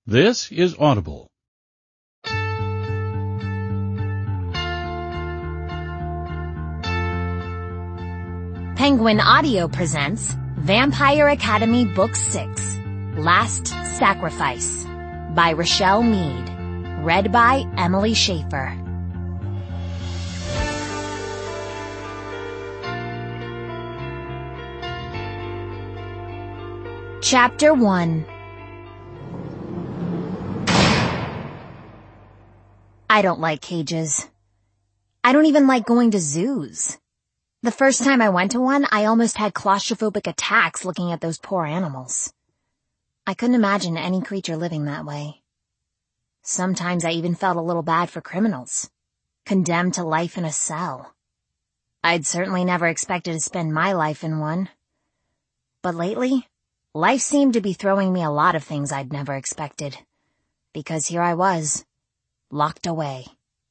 This is Audible. Penguin Audio presents Vampire Academy Book 6, Last Sacrifice by Rochelle Mead. Read by Emily Schaefer. Chapter 1. I don't like cages. I don't even like going to zoos. The first time I went to one, I almost had claustrophobic attacks looking at those poor animals. I couldn't imagine any creature living that way. Sometimes I even felt a little bad for criminals, condemned to life in a cell. I'd certainly never expected to spend my life in one. But lately, life seemed to be throwing me a lot of things I'd never expected, because here I was, locked away.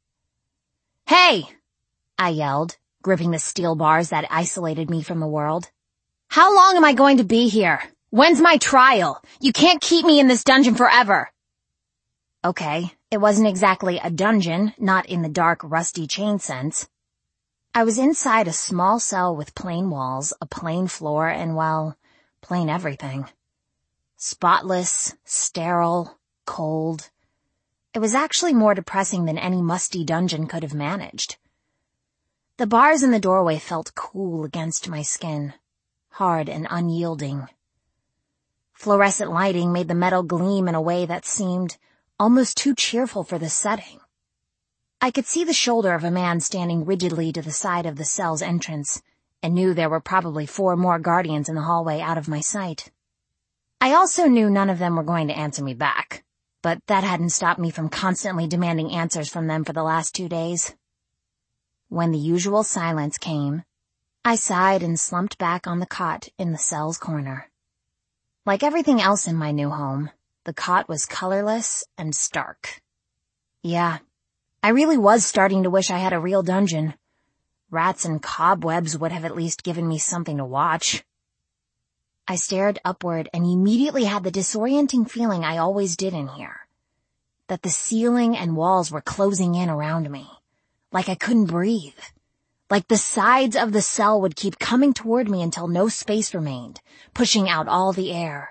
"Hey!" I yelled, gripping the steel bars that isolated me from the world. "How long am I going to be here? When's my trial? You can't keep me in this dungeon forever." Okay, it wasn't exactly a dungeon, not in the dark, rusty chain sense. I was inside a small cell with plain walls, a plain floor, and, well, plain everything. Spotless, sterile, cold. It was actually more depressing than any musty dungeon could have managed. The bars in the doorway felt cool against my skin, hard and unyielding. Fluorescent lighting made the metal gleam in a way that seemed almost too cheerful for the setting. I could see the shoulder of a man standing rigidly to the side of the cell's entrance, and knew there were probably 4 more guardians in the hallway out of my sight. I also knew none of them were going to answer me back, but that hadn't stopped me from constantly demanding answers from them for the last 2 days. When the usual silence came, I sighed and slumped back on the cot in the cell's corner. Like everything else in my new home, the cot was colorless and stark. Yeah, I really was starting to wish I had a real dungeon. Rats and cobwebs would have at least given me something to watch. I stared upward and immediately had the disorienting feeling I always did in here, that the ceiling and walls were closing in around me. Like I couldn't breathe. Like the sides of the cell would keep coming toward me until no space remained, pushing out all the air.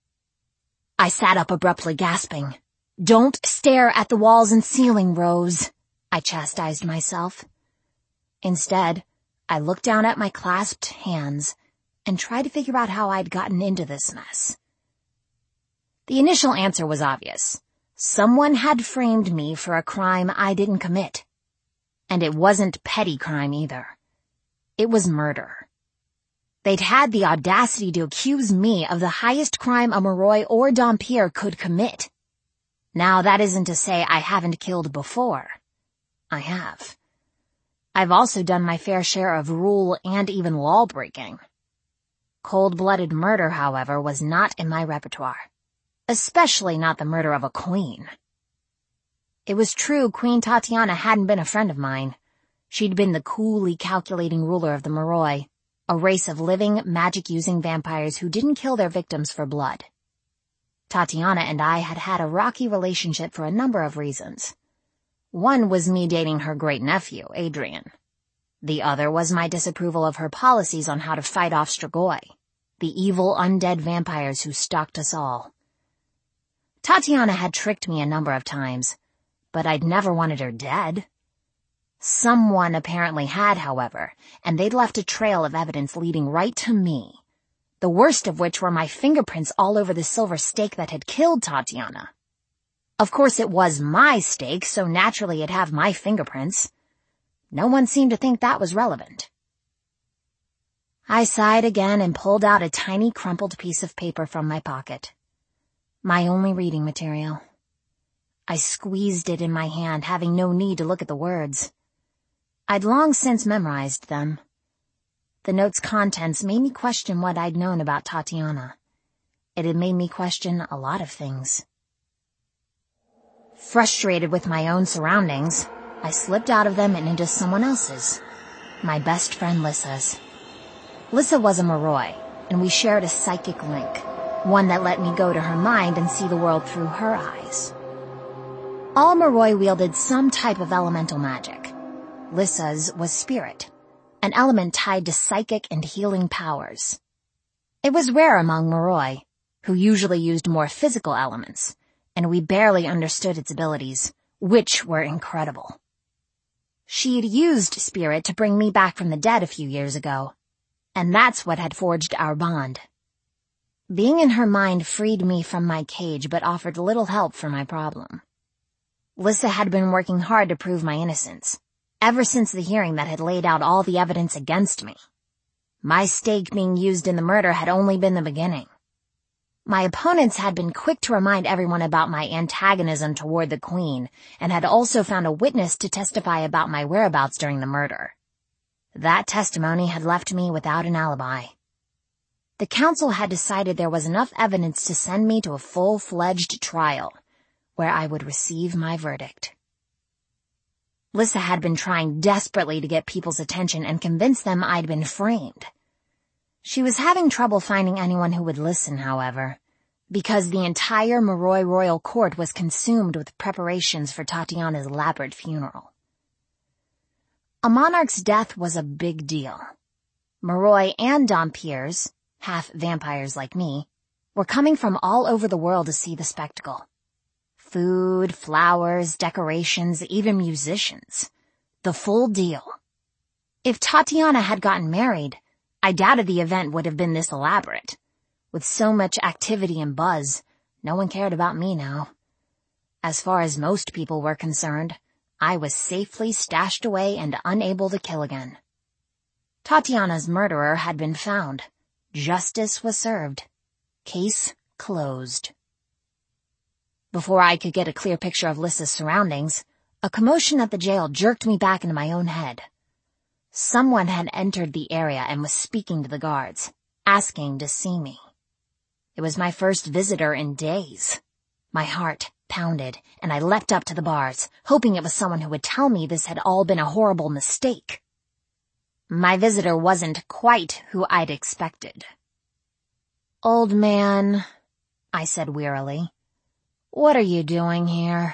I sat up abruptly, gasping. "Don't stare at the walls and ceiling, Rose," I chastised myself. Instead, I looked down at my clasped hands and tried to figure out how I'd gotten into this mess. The initial answer was obvious. Someone had framed me for a crime I didn't commit. And it wasn't petty crime either. It was murder. They'd had the audacity to accuse me of the highest crime a Moroi or Dhampir could commit. Now, that isn't to say I haven't killed before. I have. I've also done my fair share of rule and even law-breaking. Cold-blooded murder, however, was not in my repertoire. Especially not the murder of a queen. It was true Queen Tatiana hadn't been a friend of mine. She'd been the coolly calculating ruler of the Moroi, a race of living, magic-using vampires who didn't kill their victims for blood. Tatiana and I had had a rocky relationship for a number of reasons. One was me dating her great-nephew, Adrian. The other was my disapproval of her policies on how to fight off Strigoi, the evil undead vampires who stalked us all. Tatiana had tricked me a number of times, but I'd never wanted her dead. Someone apparently had, however, and they'd left a trail of evidence leading right to me, the worst of which were my fingerprints all over the silver stake that had killed Tatiana. Of course it was my stake, so naturally it'd have my fingerprints. No one seemed to think that was relevant. I sighed again and pulled out a tiny crumpled piece of paper from my pocket. My only reading material. I squeezed it in my hand, having no need to look at the words. I'd long since memorized them. The note's contents made me question what I'd known about Tatiana. It had made me question a lot of things. Frustrated with my own surroundings, I slipped out of them and into someone else's, my best friend Lissa's. Lissa was a Moroi, and we shared a psychic link. one that let me go to her mind and see the world through her eyes. All Moroi wielded some type of elemental magic. Lissa's was spirit, an element tied to psychic and healing powers. It was rare among Moroi, who usually used more physical elements, and we barely understood its abilities, which were incredible. She'd used spirit to bring me back from the dead a few years ago, and that's what had forged our bond. Being in her mind freed me from my cage but offered little help for my problem. Lissa had been working hard to prove my innocence, ever since the hearing that had laid out all the evidence against me. My stake being used in the murder had only been the beginning. My opponents had been quick to remind everyone about my antagonism toward the Queen, and had also found a witness to testify about my whereabouts during the murder. That testimony had left me without an alibi. The council had decided there was enough evidence to send me to a full-fledged trial, where I would receive my verdict. Lissa had been trying desperately to get people's attention and convince them I'd been framed. She was having trouble finding anyone who would listen, however, because the entire Moroi royal court was consumed with preparations for Tatiana's elaborate funeral. A monarch's death was a big deal. Moroi and Dhampirs, half vampires like me, were coming from all over the world to see the spectacle. Food, flowers, decorations, even musicians. The full deal. If Tatiana had gotten married, I doubted the event would have been this elaborate. With so much activity and buzz, no one cared about me now. As far as most people were concerned, I was safely stashed away and unable to kill again. Tatiana's murderer had been found. Justice was served. Case closed. Before I could get a clear picture of Lissa's surroundings, a commotion at the jail jerked me back into my own head. Someone had entered the area and was speaking to the guards, asking to see me. It was my first visitor in days. My heart pounded, and I leapt up to the bars, hoping it was someone who would tell me this had all been a horrible mistake. My visitor wasn't quite who I'd expected. "Old man," I said wearily, "what are you doing here?"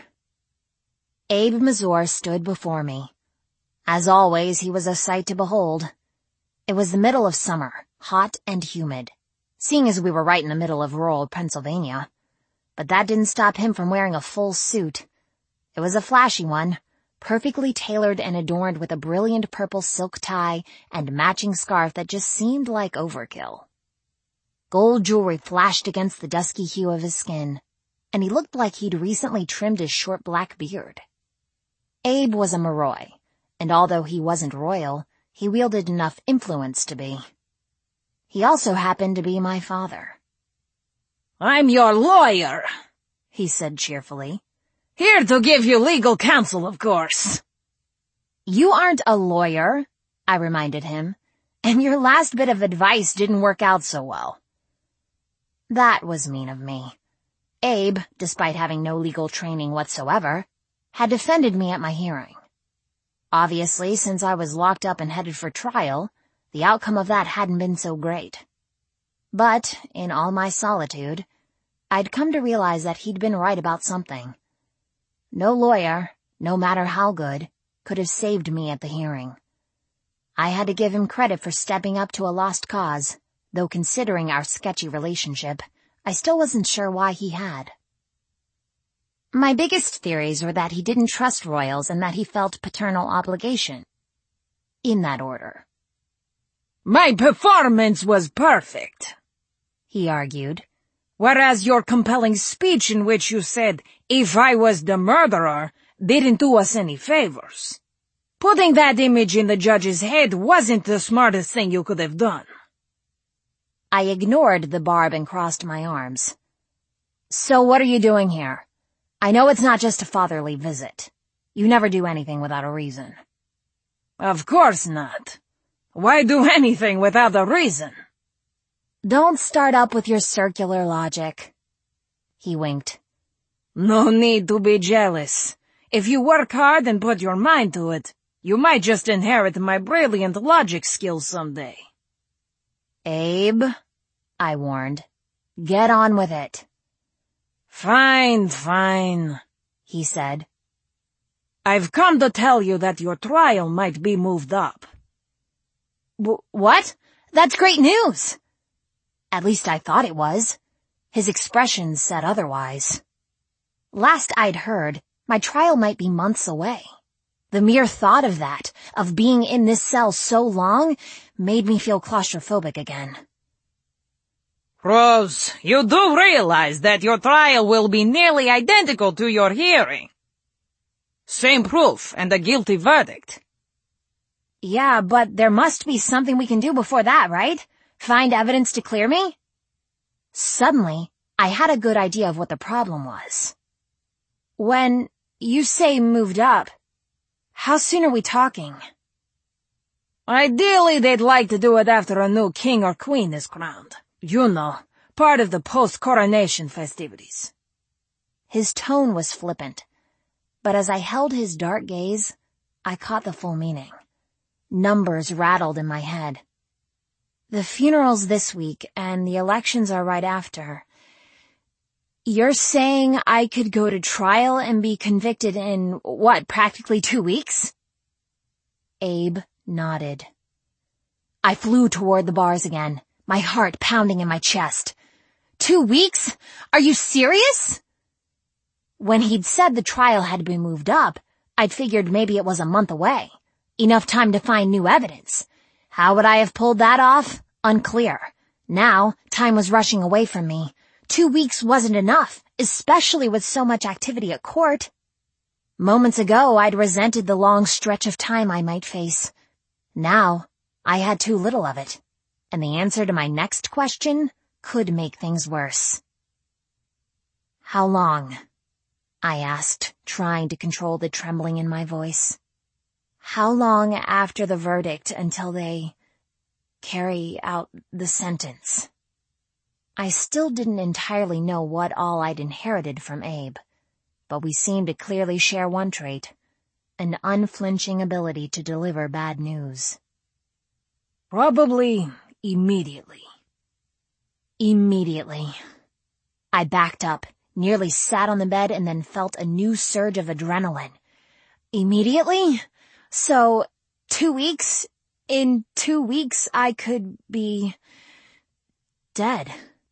Abe Mazur stood before me. As always, he was a sight to behold. It was the middle of summer, hot and humid, seeing as we were right in the middle of rural Pennsylvania. But that didn't stop him from wearing a full suit. It was a flashy one, perfectly tailored and adorned with a brilliant purple silk tie and matching scarf that just seemed like overkill. Gold jewelry flashed against the dusky hue of his skin, and he looked like he'd recently trimmed his short black beard. Abe was a Moroi, and although he wasn't royal, he wielded enough influence to be. He also happened to be my father. "I'm your lawyer," he said cheerfully. "Here to give you legal counsel, of course." "You aren't a lawyer," I reminded him, "and your last bit of advice didn't work out so well." That was mean of me. Abe, despite having no legal training whatsoever, had defended me at my hearing. Obviously, since I was locked up and headed for trial, the outcome of that hadn't been so great. But, in all my solitude, I'd come to realize that he'd been right about something. No lawyer, no matter how good, could have saved me at the hearing. I had to give him credit for stepping up to a lost cause, though considering our sketchy relationship, I still wasn't sure why he had. My biggest theories were that he didn't trust royals and that he felt paternal obligation. In that order. "My performance was perfect," he argued. "Whereas your compelling speech in which you said, 'If I was the murderer,' didn't do us any favors. Putting that image in the judge's head wasn't the smartest thing you could have done." I ignored the barb and crossed my arms. "So what are you doing here? I know it's not just a fatherly visit. You never do anything without a reason." "Of course not. Why do anything without a reason?" "Don't start up with your circular logic." He winked. "No need to be jealous. If you work hard and put your mind to it, you might just inherit my brilliant logic skills someday." "Abe," I warned. Get on with it. Fine, he said. I've come to tell you that your trial might be moved up. What? That's great news. At least I thought it was. His expression said otherwise. Last I'd heard, my trial might be months away. The mere thought of that, of being in this cell so long, made me feel claustrophobic again. Rose, you do realize that your trial will be nearly identical to your hearing. Same proof and a guilty verdict. Yeah, but there must be something we can do before that, right? Find evidence to clear me? Suddenly, I had a good idea of what the problem was. When you say moved up, how soon are we talking? Ideally, they'd like to do it after a new king or queen is crowned. You know, part of the post-coronation festivities. His tone was flippant, but as I held his dark gaze, I caught the full meaning. Numbers rattled in my head. The funeral's this week, and the elections are right after. You're saying I could go to trial and be convicted in, practically 2 weeks? Abe nodded. I flew toward the bars again, my heart pounding in my chest. 2 weeks? Are you serious? When he'd said the trial had been moved up, I'd figured maybe it was a month away. Enough time to find new evidence. How would I have pulled that off? Unclear. Now, time was rushing away from me. 2 weeks wasn't enough, especially with so much activity at court. Moments ago, I'd resented the long stretch of time I might face. Now, I had too little of it. And the answer to my next question could make things worse. How long? I asked, trying to control the trembling in my voice. How long after the verdict until they carry out the sentence? I still didn't entirely know what all I'd inherited from Abe, but we seemed to clearly share one trait, an unflinching ability to deliver bad news. Probably immediately. Immediately. I backed up, nearly sat on the bed, and then felt a new surge of adrenaline. Immediately? So, 2 weeks? In 2 weeks I could be dead.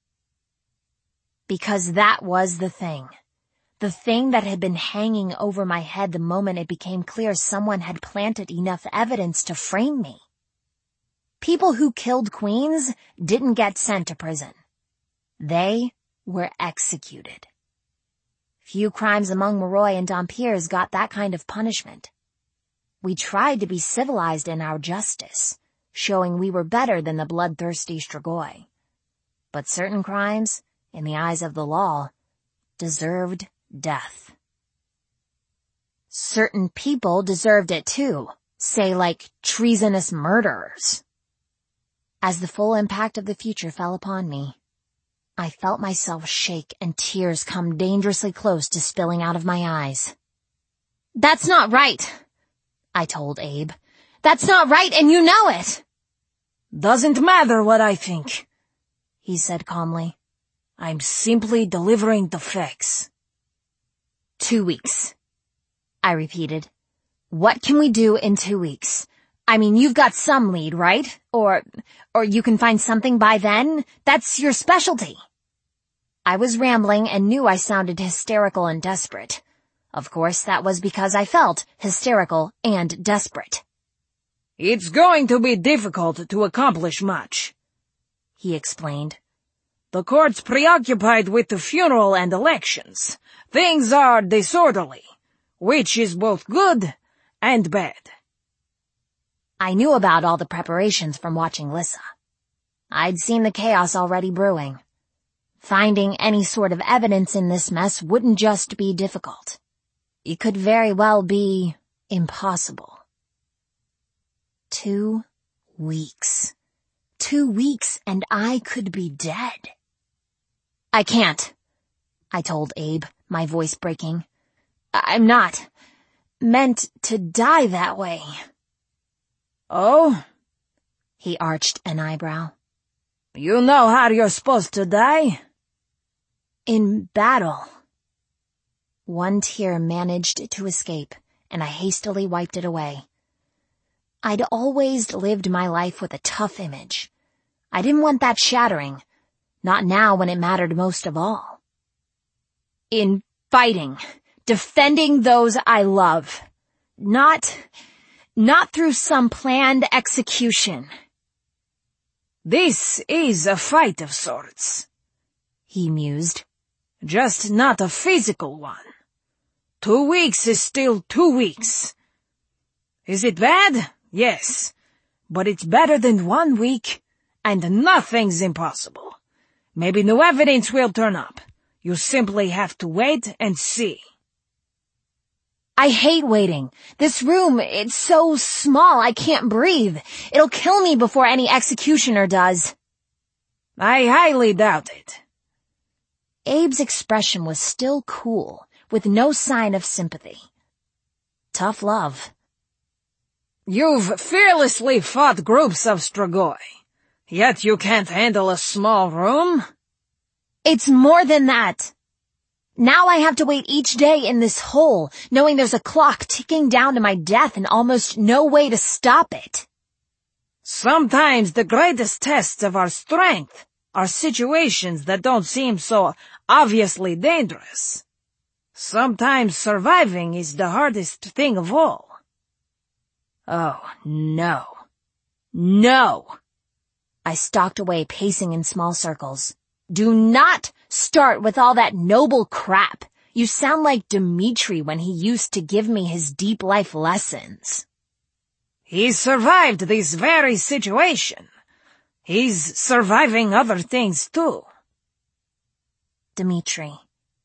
Because that was the thing. The thing that had been hanging over my head the moment it became clear someone had planted enough evidence to frame me. People who killed queens didn't get sent to prison. They were executed. Few crimes among Moroi and Dampiers got that kind of punishment. We tried to be civilized in our justice, showing we were better than the bloodthirsty Strigoi. But certain crimes, in the eyes of the law, deserved death. Certain people deserved it too, say like treasonous murderers. As the full impact of the future fell upon me, I felt myself shake and tears come dangerously close to spilling out of my eyes. That's not right, I told Abe. That's not right, and you know it. Doesn't matter what I think, he said calmly. I'm simply delivering the facts. 2 weeks, I repeated. What can we do in 2 weeks? I mean, you've got some lead, right? Or you can find something by then? That's your specialty. I was rambling and knew I sounded hysterical and desperate. Of course, that was because I felt hysterical and desperate. It's going to be difficult to accomplish much, he explained. The court's preoccupied with the funeral and elections. Things are disorderly, which is both good and bad. I knew about all the preparations from watching Lissa. I'd seen the chaos already brewing. Finding any sort of evidence in this mess wouldn't just be difficult. It could very well be impossible. 2 weeks. 2 weeks and I could be dead. I can't, I told Abe, my voice breaking. I'm not meant to die that way. Oh? He arched an eyebrow. You know how you're supposed to die? In battle. One tear managed to escape, and I hastily wiped it away. I'd always lived my life with a tough image. I didn't want that shattering, not now when it mattered most of all. In fighting, defending those I love. Not through some planned execution. This is a fight of sorts, he mused. Just not a physical one. 2 weeks is still 2 weeks. Is it bad? Yes. But it's better than 1 week, and nothing's impossible. Maybe new evidence will turn up. You simply have to wait and see. I hate waiting. This room, it's so small I can't breathe. It'll kill me before any executioner does. I highly doubt it. Abe's expression was still cool, with no sign of sympathy. Tough love. You've fearlessly fought groups of Strigoi, yet you can't handle a small room? It's more than that. Now I have to wait each day in this hole, knowing there's a clock ticking down to my death and almost no way to stop it. Sometimes the greatest tests of our strength are situations that don't seem so obviously dangerous. Sometimes surviving is the hardest thing of all. Oh, no. No! I stalked away, pacing in small circles. Do not start with all that noble crap. You sound like Dimitri when he used to give me his deep life lessons. He survived this very situation. He's surviving other things too. Dimitri.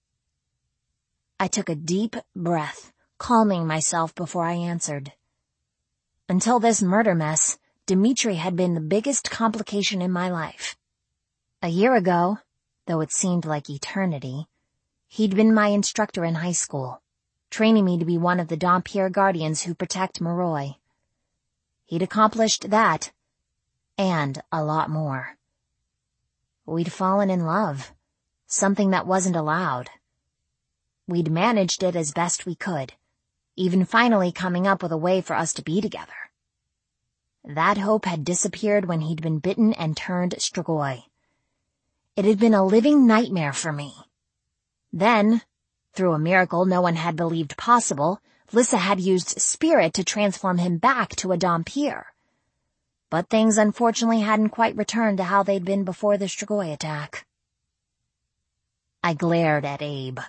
I took a deep breath, calming myself before I answered. Until this murder mess, Dimitri had been the biggest complication in my life. A year ago, though it seemed like eternity, he'd been my instructor in high school, training me to be one of the Dhampir guardians who protect Moroi. He'd accomplished that, and a lot more. We'd fallen in love, something that wasn't allowed. We'd managed it as best we could, even finally coming up with a way for us to be together. That hope had disappeared when he'd been bitten and turned Strigoi. It had been a living nightmare for me. Then, through a miracle no one had believed possible, Lissa had used spirit to transform him back to a Dhampir. But things unfortunately hadn't quite returned to how they'd been before the Strigoi attack. I glared at Abe.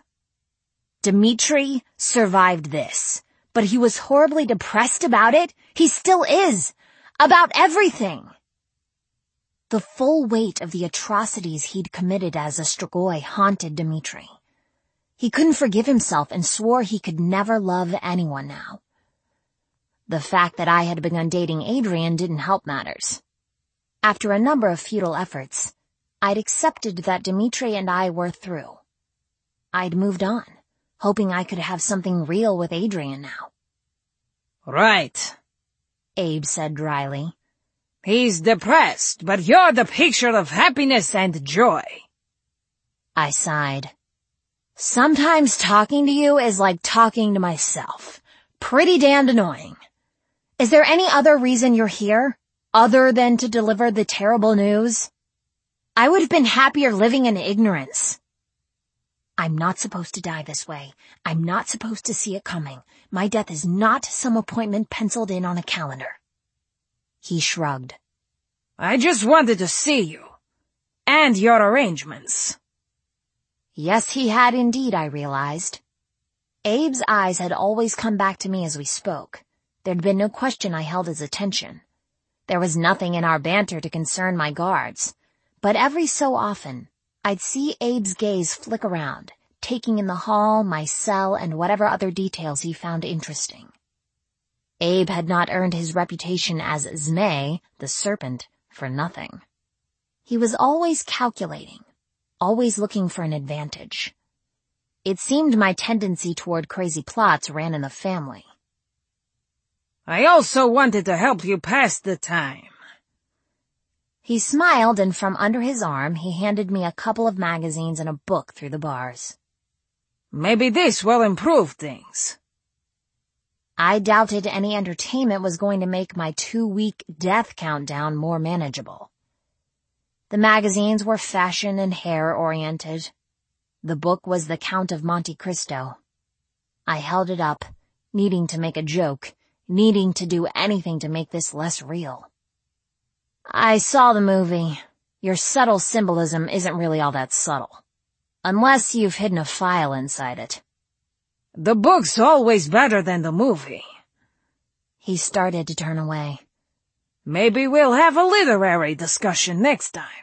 Dimitri survived this, but he was horribly depressed about it. He still is. About everything. The full weight of the atrocities he'd committed as a Strigoi haunted Dimitri. He couldn't forgive himself and swore he could never love anyone now. The fact that I had begun dating Adrian didn't help matters. After a number of futile efforts, I'd accepted that Dimitri and I were through. I'd moved on, hoping I could have something real with Adrian now. Right, Abe said dryly. He's depressed, but you're the picture of happiness and joy. I sighed. Sometimes talking to you is like talking to myself. Pretty damned annoying. Is there any other reason you're here, other than to deliver the terrible news? I would have been happier living in ignorance. I'm not supposed to die this way. I'm not supposed to see it coming. My death is not some appointment penciled in on a calendar. He shrugged. I just wanted to see you. And your arrangements. Yes, he had indeed, I realized. Abe's eyes had always come back to me as we spoke. There'd been no question I held his attention. There was nothing in our banter to concern my guards. But every so often, I'd see Abe's gaze flick around, taking in the hall, my cell, and whatever other details he found interesting. Abe had not earned his reputation as Zmei, the serpent, for nothing. He was always calculating, always looking for an advantage. It seemed my tendency toward crazy plots ran in the family. I also wanted to help you pass the time. He smiled, and from under his arm he handed me a couple of magazines and a book through the bars. Maybe this will improve things. I doubted any entertainment was going to make my 2-week death countdown more manageable. The magazines were fashion and hair-oriented. The book was The Count of Monte Cristo. I held it up, needing to make a joke, needing to do anything to make this less real. I saw the movie. Your subtle symbolism isn't really all that subtle. Unless you've hidden a file inside it. The book's always better than the movie. He started to turn away. Maybe we'll have a literary discussion next time.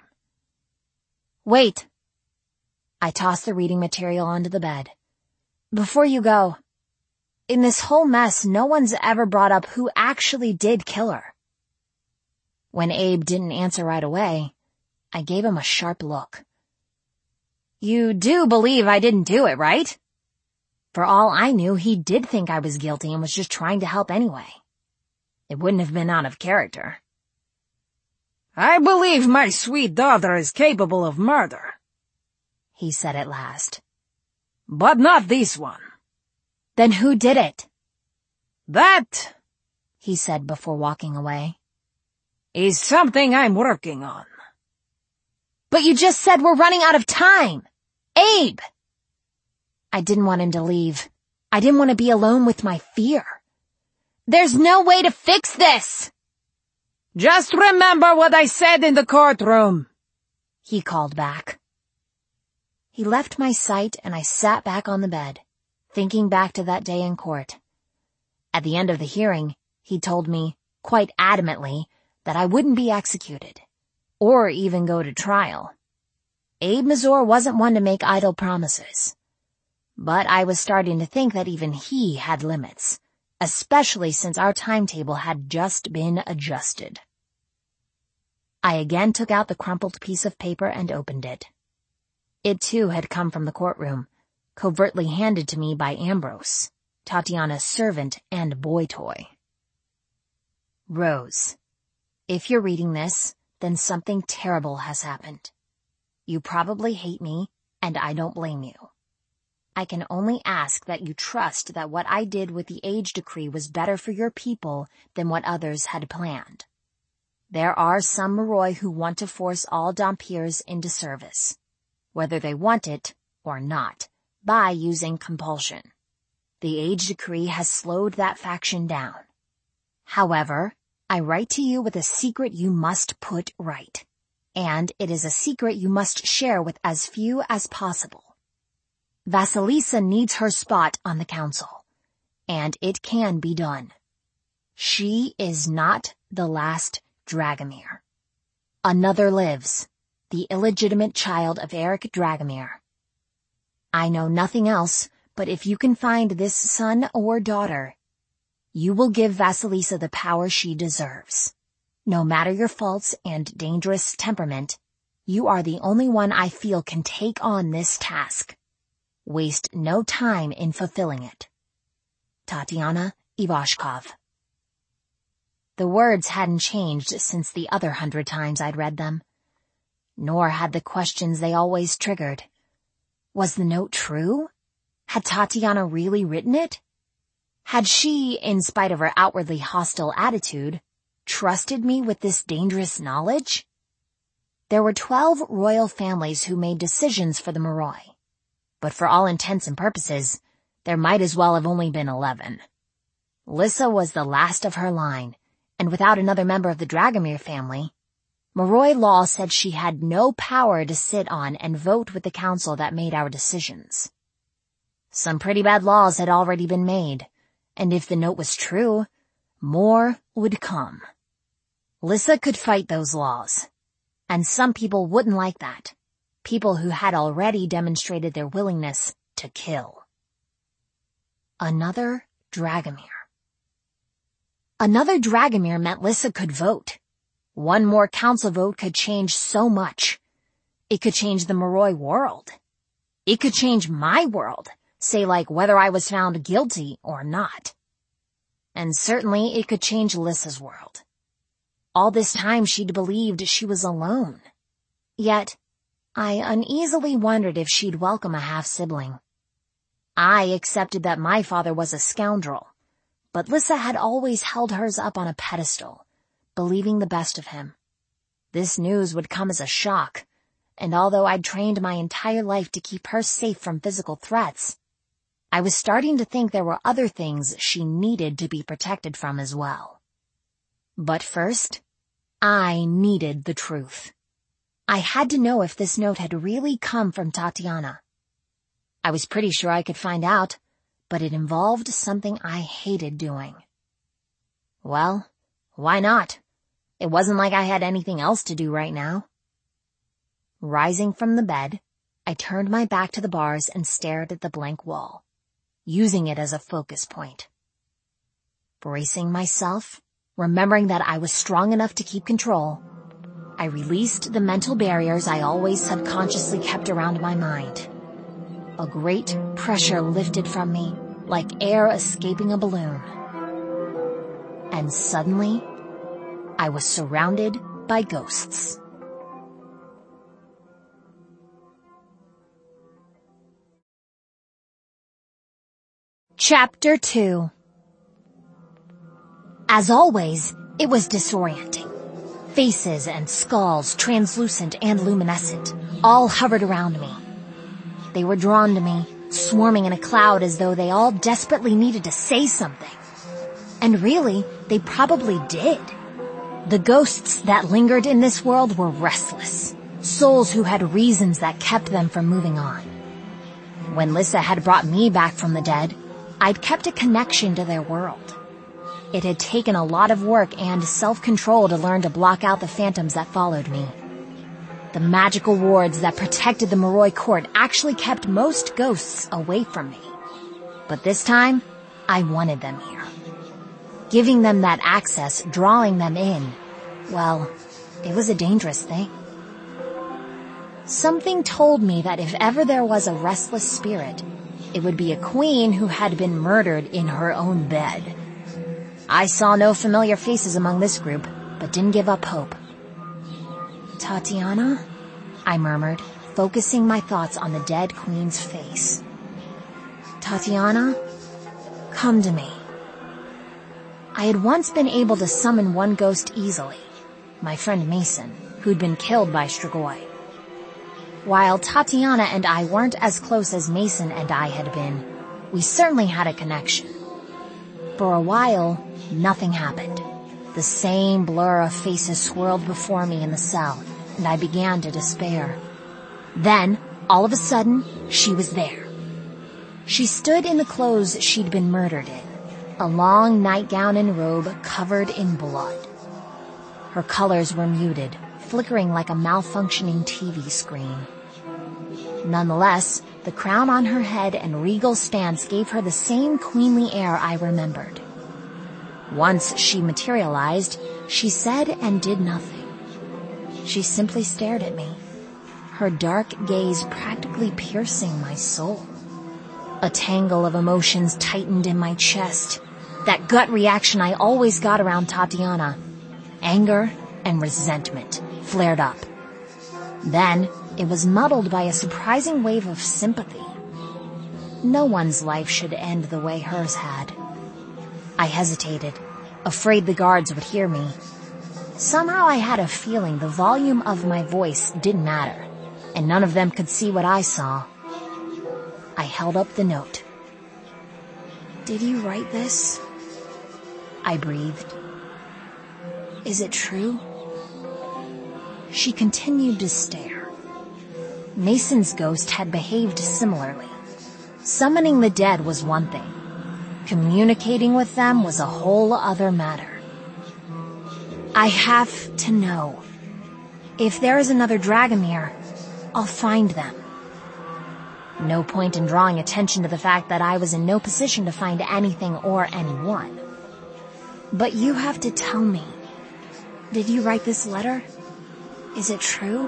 Wait. I tossed the reading material onto the bed. Before you go, in this whole mess, no one's ever brought up who actually did kill her. When Abe didn't answer right away, I gave him a sharp look. You do believe I didn't do it, right? For all I knew, he did think I was guilty and was just trying to help anyway. It wouldn't have been out of character. I believe my sweet daughter is capable of murder, he said at last. But not this one. Then who did it? That, he said before walking away, is something I'm working on. But you just said we're running out of time. Abe! I didn't want him to leave. I didn't want to be alone with my fear. There's no way to fix this! Just remember what I said in the courtroom, he called back. He left my sight and I sat back on the bed, thinking back to that day in court. At the end of the hearing, he told me, quite adamantly, that I wouldn't be executed, or even go to trial. Abe Mazur wasn't one to make idle promises. But I was starting to think that even he had limits, especially since our timetable had just been adjusted. I again took out the crumpled piece of paper and opened it. It too had come from the courtroom, covertly handed to me by Ambrose, Tatiana's servant and boy toy. Rose, if you're reading this, then something terrible has happened. You probably hate me, and I don't blame you. I can only ask that you trust that what I did with the age decree was better for your people than what others had planned. There are some Moroi who want to force all Dhampirs into service, whether they want it or not, by using compulsion. The age decree has slowed that faction down. However, I write to you with a secret you must put right, and it is a secret you must share with as few as possible. Vasilisa needs her spot on the council, and it can be done. She is not the last Dragomir. Another lives, the illegitimate child of Eric Dragomir. I know nothing else, but if you can find this son or daughter, you will give Vasilisa the power she deserves. No matter your faults and dangerous temperament, you are the only one I feel can take on this task. Waste no time in fulfilling it. Tatiana Ivashkov. The words hadn't changed since the other 100 times I'd read them. Nor had the questions they always triggered. Was the note true? Had Tatiana really written it? Had she, in spite of her outwardly hostile attitude, trusted me with this dangerous knowledge? There were 12 royal families who made decisions for the Moroi. But for all intents and purposes, there might as well have only been 11. Lissa was the last of her line, and without another member of the Dragomir family, Moroi law said she had no power to sit on and vote with the council that made our decisions. Some pretty bad laws had already been made, and if the note was true, more would come. Lissa could fight those laws, and some people wouldn't like that. People who had already demonstrated their willingness to kill. Another Dragomir. Another Dragomir meant Lissa could vote. One more council vote could change so much. It could change the Moroi world. It could change my world, say like whether I was found guilty or not. And certainly it could change Lissa's world. All this time she'd believed she was alone. Yet, I uneasily wondered if she'd welcome a half-sibling. I accepted that my father was a scoundrel, but Lissa had always held hers up on a pedestal, believing the best of him. This news would come as a shock, and although I'd trained my entire life to keep her safe from physical threats, I was starting to think there were other things she needed to be protected from as well. But first, I needed the truth. I had to know if this note had really come from Tatiana. I was pretty sure I could find out, but it involved something I hated doing. Well, why not? It wasn't like I had anything else to do right now. Rising from the bed, I turned my back to the bars and stared at the blank wall, using it as a focus point. Bracing myself, remembering that I was strong enough to keep control, I released the mental barriers I always subconsciously kept around my mind. A great pressure lifted from me, like air escaping a balloon. And suddenly, I was surrounded by ghosts. Chapter 2. As always, it was disorienting. Faces and skulls, translucent and luminescent, all hovered around me. They were drawn to me, swarming in a cloud as though they all desperately needed to say something. And really, they probably did. The ghosts that lingered in this world were restless, souls who had reasons that kept them from moving on. When Lissa had brought me back from the dead, I'd kept a connection to their world. It had taken a lot of work and self-control to learn to block out the phantoms that followed me. The magical wards that protected the Moroi court actually kept most ghosts away from me. But this time, I wanted them here. Giving them that access, drawing them in, well, it was a dangerous thing. Something told me that if ever there was a restless spirit, it would be a queen who had been murdered in her own bed. I saw no familiar faces among this group, but didn't give up hope. Tatiana? I murmured, focusing my thoughts on the dead queen's face. Tatiana, come to me. I had once been able to summon one ghost easily, my friend Mason, who'd been killed by Strigoi. While Tatiana and I weren't as close as Mason and I had been, we certainly had a connection. For a while, nothing happened. The same blur of faces swirled before me in the cell, and I began to despair. Then, all of a sudden, she was there. She stood in the clothes she'd been murdered in, a long nightgown and robe covered in blood. Her colors were muted, flickering like a malfunctioning TV screen. Nonetheless, the crown on her head and regal stance gave her the same queenly air I remembered. Once she materialized, she said and did nothing. She simply stared at me, her dark gaze practically piercing my soul. A tangle of emotions tightened in my chest, that gut reaction I always got around Tatiana. Anger and resentment flared up. Then, it was muddled by a surprising wave of sympathy. No one's life should end the way hers had. I hesitated, afraid the guards would hear me. Somehow I had a feeling the volume of my voice didn't matter, and none of them could see what I saw. I held up the note. Did you write this? I breathed. Is it true? She continued to stare. Mason's ghost had behaved similarly. Summoning the dead was one thing. Communicating with them was a whole other matter. I have to know. If there is another Dragomir, I'll find them. No point in drawing attention to the fact that I was in no position to find anything or anyone. But you have to tell me. Did you write this letter? Is it true?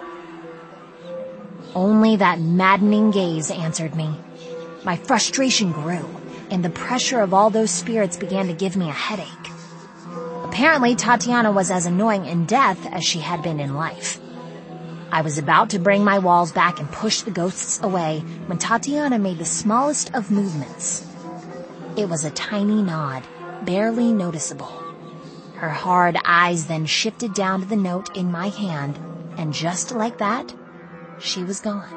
Only that maddening gaze answered me. My frustration grew, and the pressure of all those spirits began to give me a headache. Apparently, Tatiana was as annoying in death as she had been in life. I was about to bring my walls back and push the ghosts away when Tatiana made the smallest of movements. It was a tiny nod, barely noticeable. Her hard eyes then shifted down to the note in my hand, and just like that, she was gone.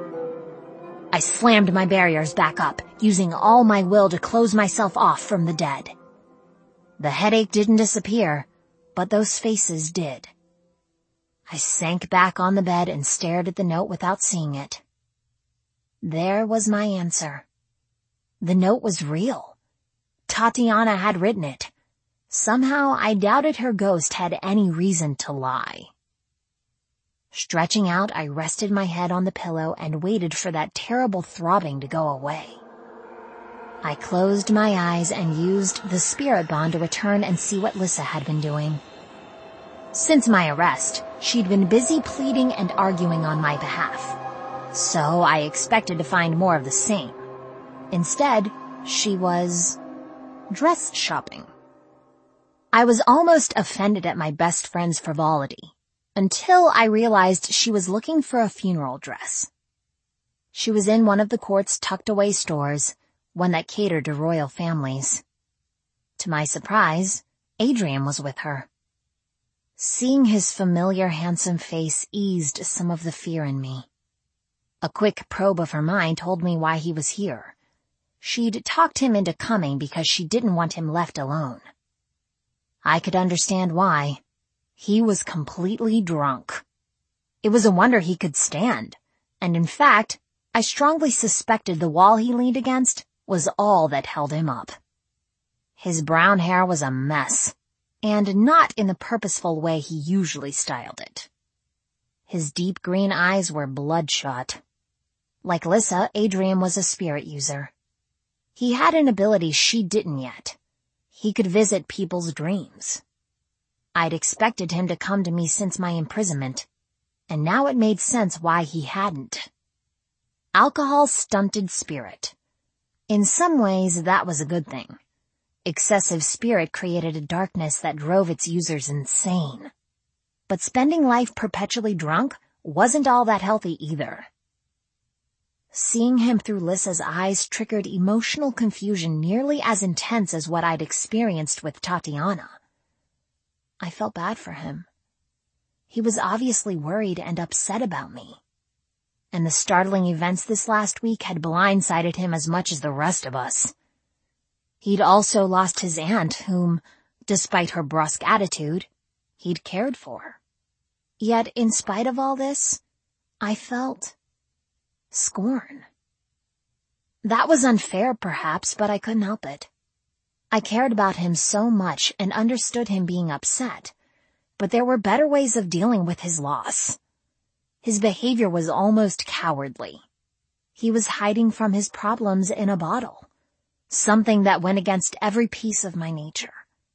I slammed my barriers back up, using all my will to close myself off from the dead. The headache didn't disappear, but those faces did. I sank back on the bed and stared at the note without seeing it. There was my answer. The note was real. Tatiana had written it. Somehow I doubted her ghost had any reason to lie. Stretching out, I rested my head on the pillow and waited for that terrible throbbing to go away. I closed my eyes and used the spirit bond to return and see what Lissa had been doing. Since my arrest, she'd been busy pleading and arguing on my behalf, so I expected to find more of the same. Instead, she was dress shopping. I was almost offended at my best friend's frivolity, until I realized she was looking for a funeral dress. She was in one of the court's tucked-away stores, one that catered to royal families. To my surprise, Adrian was with her. Seeing his familiar, handsome face eased some of the fear in me. A quick probe of her mind told me why he was here. She'd talked him into coming because she didn't want him left alone. I could understand why. He was completely drunk. It was a wonder he could stand, and in fact, I strongly suspected the wall he leaned against was all that held him up. His brown hair was a mess, and not in the purposeful way he usually styled it. His deep green eyes were bloodshot. Like Lissa, Adrian was a spirit user. He had an ability she didn't yet. He could visit people's dreams. I'd expected him to come to me since my imprisonment, and now it made sense why he hadn't. Alcohol stunted spirit. In some ways, that was a good thing. Excessive spirit created a darkness that drove its users insane. But spending life perpetually drunk wasn't all that healthy either. Seeing him through Lissa's eyes triggered emotional confusion nearly as intense as what I'd experienced with Tatiana. I felt bad for him. He was obviously worried and upset about me. And the startling events this last week had blindsided him as much as the rest of us. He'd also lost his aunt, whom, despite her brusque attitude, he'd cared for. Yet, in spite of all this, I felt scorn. That was unfair, perhaps, but I couldn't help it. I cared about him so much and understood him being upset, but there were better ways of dealing with his loss. His behavior was almost cowardly. He was hiding from his problems in a bottle, something that went against every piece of my nature.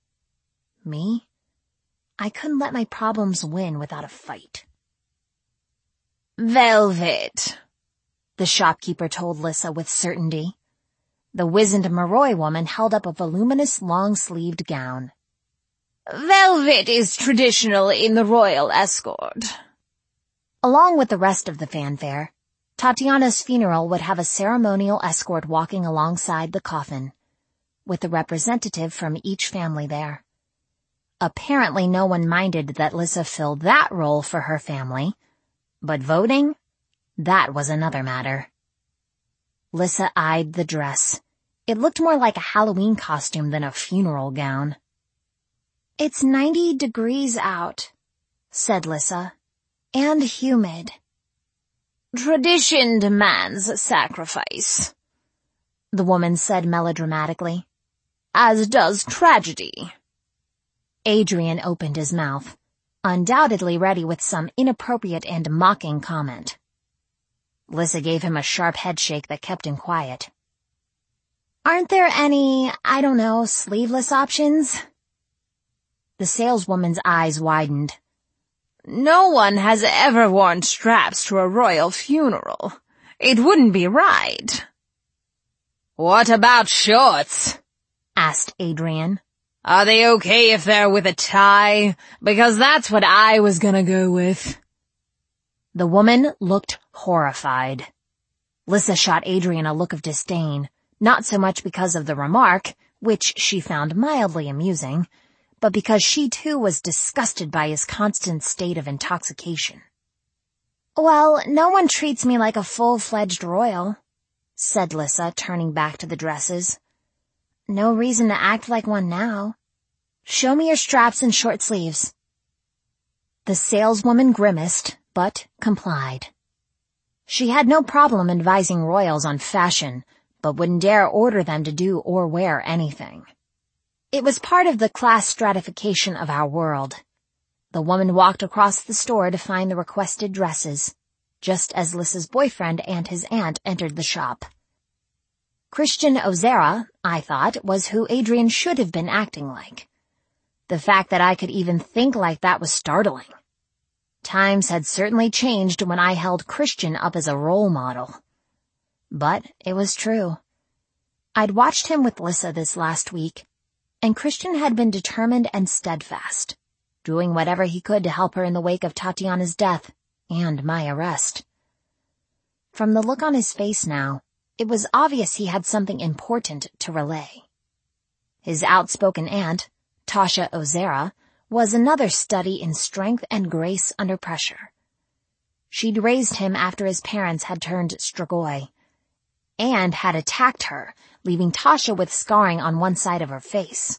Me? I couldn't let my problems win without a fight. Velvet, the shopkeeper told Lissa with certainty. The wizened Moroi woman held up a voluminous long-sleeved gown. Velvet is traditional in the royal escort. Along with the rest of the fanfare, Tatiana's funeral would have a ceremonial escort walking alongside the coffin, with a representative from each family there. Apparently no one minded that Lissa filled that role for her family, but voting? That was another matter. Lissa eyed the dress. It looked more like a Halloween costume than a funeral gown. "It's 90 degrees out," said Lissa, "and humid. Tradition demands sacrifice," the woman said melodramatically, "as does tragedy." Adrian opened his mouth, undoubtedly ready with some inappropriate and mocking comment. Lissa gave him a sharp headshake that kept him quiet. "Aren't there any, sleeveless options?" The saleswoman's eyes widened. "No one has ever worn straps to a royal funeral. It wouldn't be right." "What about shorts?" asked Adrian. Are they okay if they're with a tie? Because that's what I was gonna go with. The woman looked horrified. Lissa shot Adrian a look of disdain, not so much because of the remark, which she found mildly amusing, but because she too was disgusted by his constant state of intoxication. "Well, no one treats me like a full-fledged royal," said Lissa, turning back to the dresses. "No reason to act like one now. Show me your straps and short sleeves." The saleswoman grimaced, but complied. She had no problem advising royals on fashion, but wouldn't dare order them to do or wear anything. It was part of the class stratification of our world. The woman walked across the store to find the requested dresses, just as Lissa's boyfriend and his aunt entered the shop. Christian Ozera, I thought, was who Adrian should have been acting like. The fact that I could even think like that was startling. Times had certainly changed when I held Christian up as a role model. But it was true. I'd watched him with Lissa this last week, and Christian had been determined and steadfast, doing whatever he could to help her in the wake of Tatiana's death and my arrest. From the look on his face now, it was obvious he had something important to relay. His outspoken aunt, Tasha Ozera, was another study in strength and grace under pressure. She'd raised him after his parents had turned Strigoi, and had attacked her, leaving Tasha with scarring on one side of her face.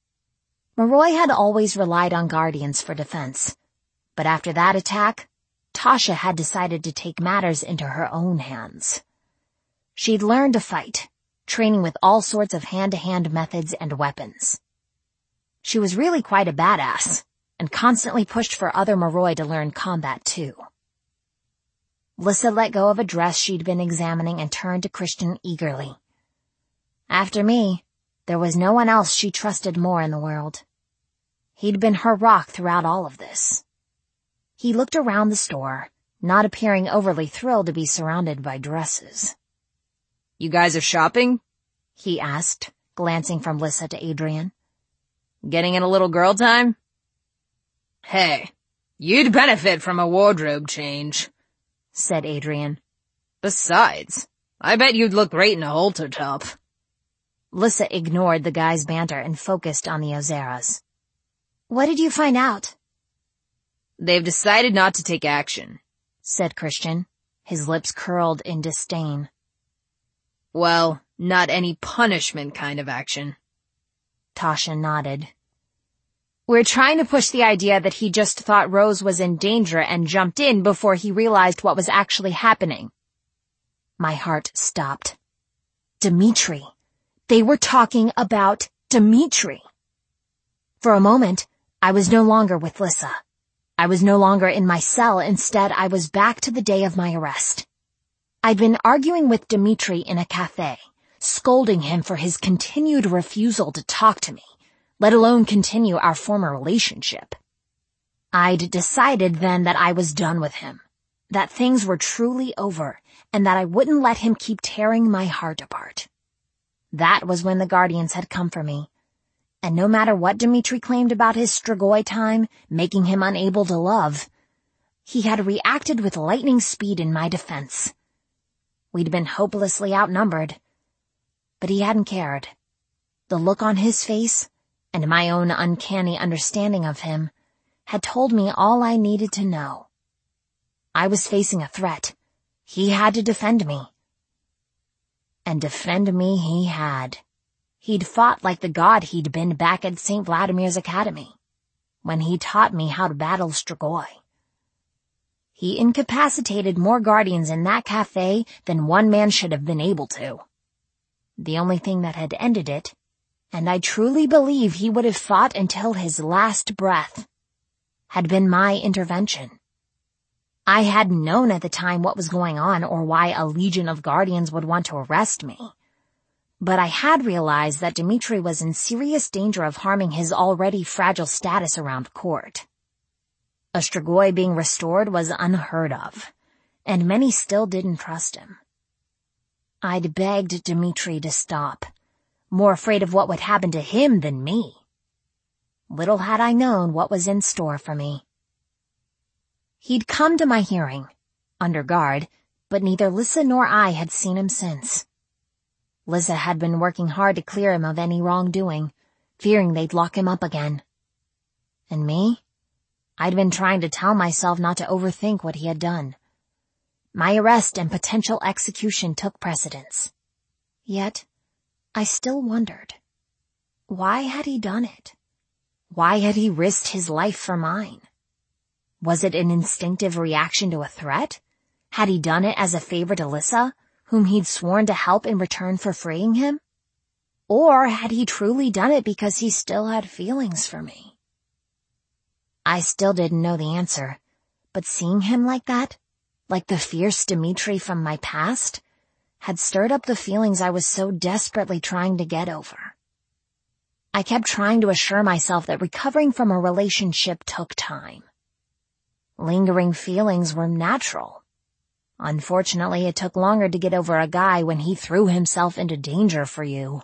Maroi had always relied on guardians for defense, but after that attack, Tasha had decided to take matters into her own hands. She'd learned to fight, training with all sorts of hand-to-hand methods and weapons. She was really quite a badass, and constantly pushed for other Maroi to learn combat too. Lissa let go of a dress she'd been examining and turned to Christian eagerly. After me, there was no one else she trusted more in the world. He'd been her rock throughout all of this. He looked around the store, not appearing overly thrilled to be surrounded by dresses. "You guys are shopping?" he asked, glancing from Lissa to Adrian. "Getting in a little girl time?" "Hey, you'd benefit from a wardrobe change," said Adrian. "Besides, I bet you'd look great in a halter top." Lissa ignored the guy's banter and focused on the Ozeras. "What did you find out?" "They've decided not to take action," said Christian, his lips curled in disdain. "Well, not any punishment kind of action." Tasha nodded. "We're trying to push the idea that he just thought Rose was in danger and jumped in before he realized what was actually happening." My heart stopped. Dimitri. They were talking about Dimitri. For a moment, I was no longer with Lissa. I was no longer in my cell. Instead, I was back to the day of my arrest. I'd been arguing with Dimitri in a cafe, scolding him for his continued refusal to talk to me, let alone continue our former relationship. I'd decided then that I was done with him, that things were truly over, and that I wouldn't let him keep tearing my heart apart. That was when the Guardians had come for me, and no matter what Dimitri claimed about his Strigoi time, making him unable to love, he had reacted with lightning speed in my defense. We'd been hopelessly outnumbered, but he hadn't cared. The look on his face, and my own uncanny understanding of him, had told me all I needed to know. I was facing a threat. He had to defend me. And defend me he had. He'd fought like the god he'd been back at St. Vladimir's Academy, when he taught me how to battle Strigoi. He incapacitated more Guardians in that cafe than one man should have been able to. The only thing that had ended it, and I truly believe he would have fought until his last breath, had been my intervention. I hadn't known at the time what was going on or why a legion of Guardians would want to arrest me. But I had realized that Dimitri was in serious danger of harming his already fragile status around court. A Strigoi being restored was unheard of, and many still didn't trust him. I'd begged Dimitri to stop, more afraid of what would happen to him than me. Little had I known what was in store for me. He'd come to my hearing, under guard, but neither Lissa nor I had seen him since. Lissa had been working hard to clear him of any wrongdoing, fearing they'd lock him up again. And me? I'd been trying to tell myself not to overthink what he had done. My arrest and potential execution took precedence. Yet, I still wondered. Why had he done it? Why had he risked his life for mine? Was it an instinctive reaction to a threat? Had he done it as a favor to Lissa, whom he'd sworn to help in return for freeing him? Or had he truly done it because he still had feelings for me? I still didn't know the answer, but seeing him like that, like the fierce Dimitri from my past, had stirred up the feelings I was so desperately trying to get over. I kept trying to assure myself that recovering from a relationship took time. Lingering feelings were natural. Unfortunately, it took longer to get over a guy when he threw himself into danger for you.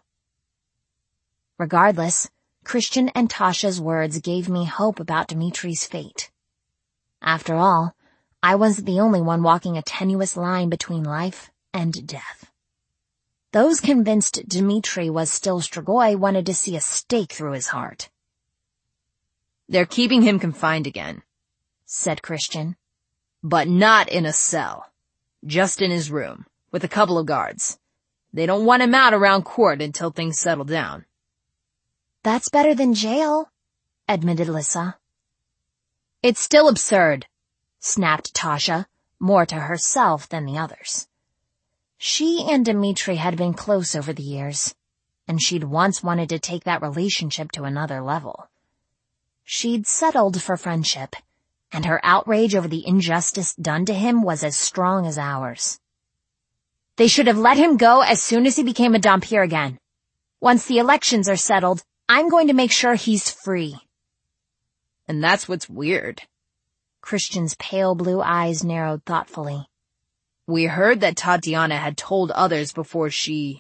Regardless, Christian and Tasha's words gave me hope about Dimitri's fate. After all, I wasn't the only one walking a tenuous line between life and death. Those convinced Dimitri was still Strigoi wanted to see a stake through his heart. "They're keeping him confined again," said Christian. "But not in a cell. Just in his room, with a couple of guards. They don't want him out around court until things settle down." "That's better than jail," admitted Lissa. "It's still absurd," snapped Tasha, more to herself than the others. She and Dimitri had been close over the years, and she'd once wanted to take that relationship to another level. She'd settled for friendship, and her outrage over the injustice done to him was as strong as ours. "They should have let him go as soon as he became a Dhampir again. Once the elections are settled, I'm going to make sure he's free." "And that's what's weird." Christian's pale blue eyes narrowed thoughtfully. "We heard that Tatiana had told others before she...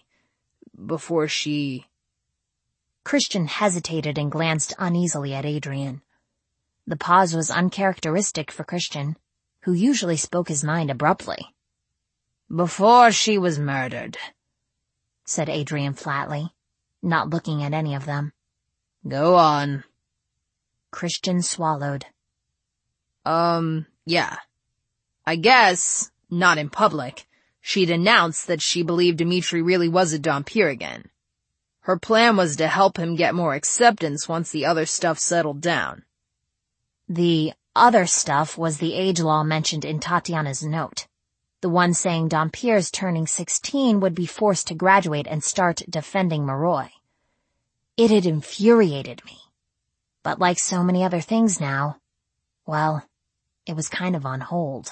Christian hesitated and glanced uneasily at Adrian. The pause was uncharacteristic for Christian, who usually spoke his mind abruptly. "Before she was murdered," said Adrian flatly, not looking at any of them. "Go on." Christian swallowed. Yeah. I guess, not in public, she'd announced that she believed Dimitri really was a Dhampir again. Her plan was to help him get more acceptance once the other stuff settled down. The other stuff was the age law mentioned in Tatiana's note. The one saying Dhampirs turning 16 would be forced to graduate and start defending Moroi. It had infuriated me. But like so many other things now, well, it was kind of on hold.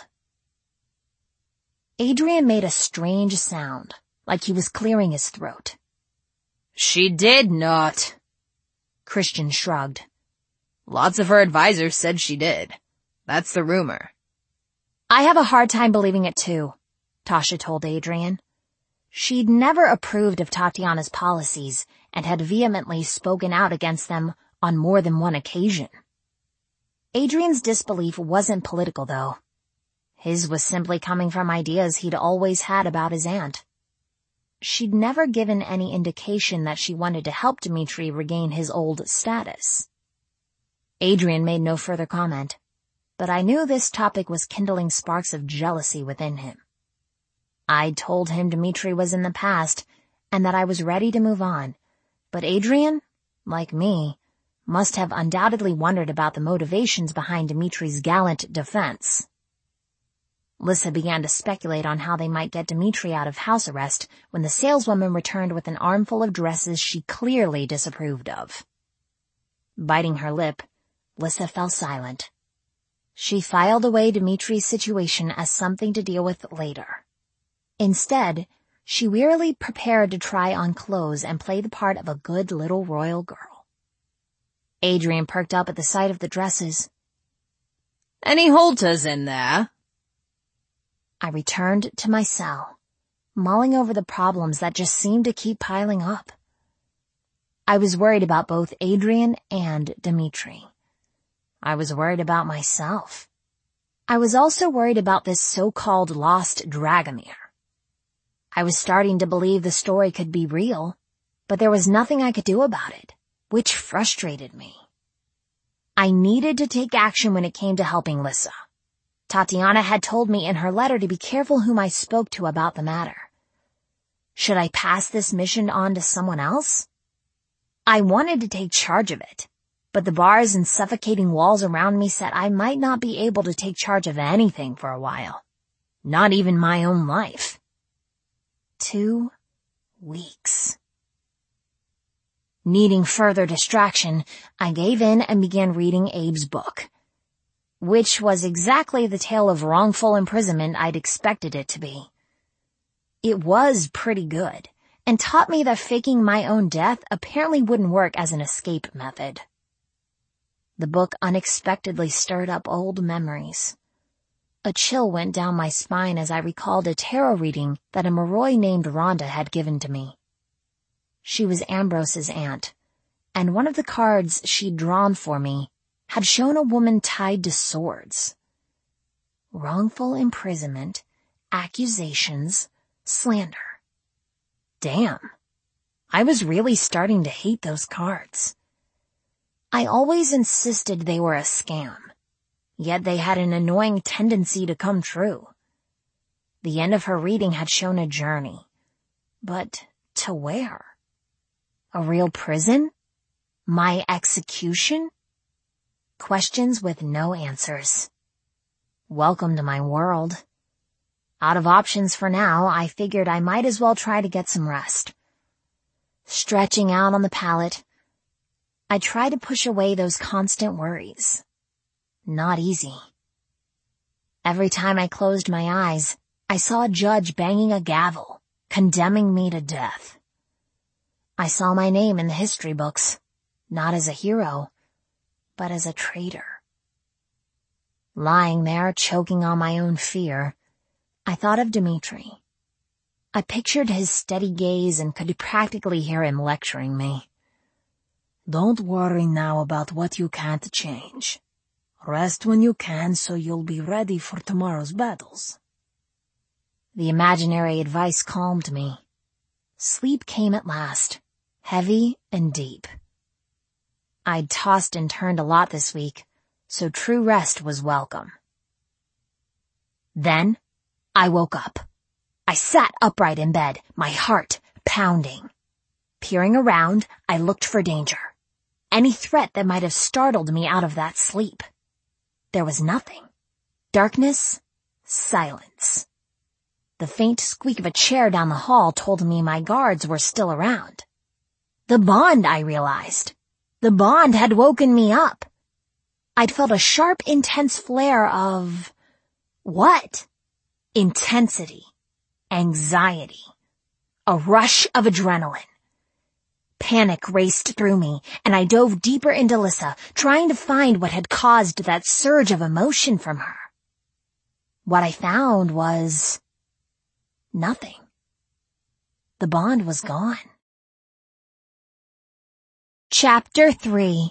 Adrian made a strange sound, like he was clearing his throat. "She did not." Christian shrugged. "Lots of her advisors said she did. That's the rumor." "I have a hard time believing it too," Tasha told Adrian. She'd never approved of Tatiana's policies and had vehemently spoken out against them on more than one occasion. Adrian's disbelief wasn't political, though. His was simply coming from ideas he'd always had about his aunt. She'd never given any indication that she wanted to help Dimitri regain his old status. Adrian made no further comment, but I knew this topic was kindling sparks of jealousy within him. I'd told him Dimitri was in the past and that I was ready to move on, but Adrian, like me, must have undoubtedly wondered about the motivations behind Dimitri's gallant defense. Lissa began to speculate on how they might get Dimitri out of house arrest when the saleswoman returned with an armful of dresses she clearly disapproved of. Biting her lip, Lissa fell silent. She filed away Dimitri's situation as something to deal with later. Instead, she wearily prepared to try on clothes and play the part of a good little royal girl. Adrian perked up at the sight of the dresses. "Any Holtas in there?" I returned to my cell, mulling over the problems that just seemed to keep piling up. I was worried about both Adrian and Dimitri. I was worried about myself. I was also worried about this so-called lost Dragomir. I was starting to believe the story could be real, but there was nothing I could do about it, which frustrated me. I needed to take action when it came to helping Lissa. Tatiana had told me in her letter to be careful whom I spoke to about the matter. Should I pass this mission on to someone else? I wanted to take charge of it, but the bars and suffocating walls around me said I might not be able to take charge of anything for a while. Not even my own life. 2 weeks. Needing further distraction, I gave in and began reading Abe's book, which was exactly the tale of wrongful imprisonment I'd expected it to be. It was pretty good, and taught me that faking my own death apparently wouldn't work as an escape method. The book unexpectedly stirred up old memories. A chill went down my spine as I recalled a tarot reading that a Moroi named Rhonda had given to me. She was Ambrose's aunt, and one of the cards she'd drawn for me had shown a woman tied to swords. Wrongful imprisonment, accusations, slander. Damn. I was really starting to hate those cards. I always insisted they were a scam, yet they had an annoying tendency to come true. The end of her reading had shown a journey. But to where? A real prison? My execution? Questions with no answers. Welcome to my world. Out of options for now, I figured I might as well try to get some rest. Stretching out on the pallet, I tried to push away those constant worries. Not easy. Every time I closed my eyes, I saw a judge banging a gavel, condemning me to death. I saw my name in the history books, not as a hero, but as a traitor. Lying there, choking on my own fear, I thought of Dimitri. I pictured his steady gaze and could practically hear him lecturing me. Don't worry now about what you can't change. Rest when you can so you'll be ready for tomorrow's battles. The imaginary advice calmed me. Sleep came at last, heavy and deep. I'd tossed and turned a lot this week, so true rest was welcome. Then, I woke up. I sat upright in bed, my heart pounding. Peering around, I looked for danger. Any threat that might have startled me out of that sleep. There was nothing. Darkness, silence. The faint squeak of a chair down the hall told me my guards were still around. The bond, I realized. The bond had woken me up. I'd felt a sharp, intense flare of... what? Intensity. Anxiety. A rush of adrenaline. Panic raced through me, and I dove deeper into Lissa, trying to find what had caused that surge of emotion from her. What I found was... nothing. The bond was gone. Chapter 3.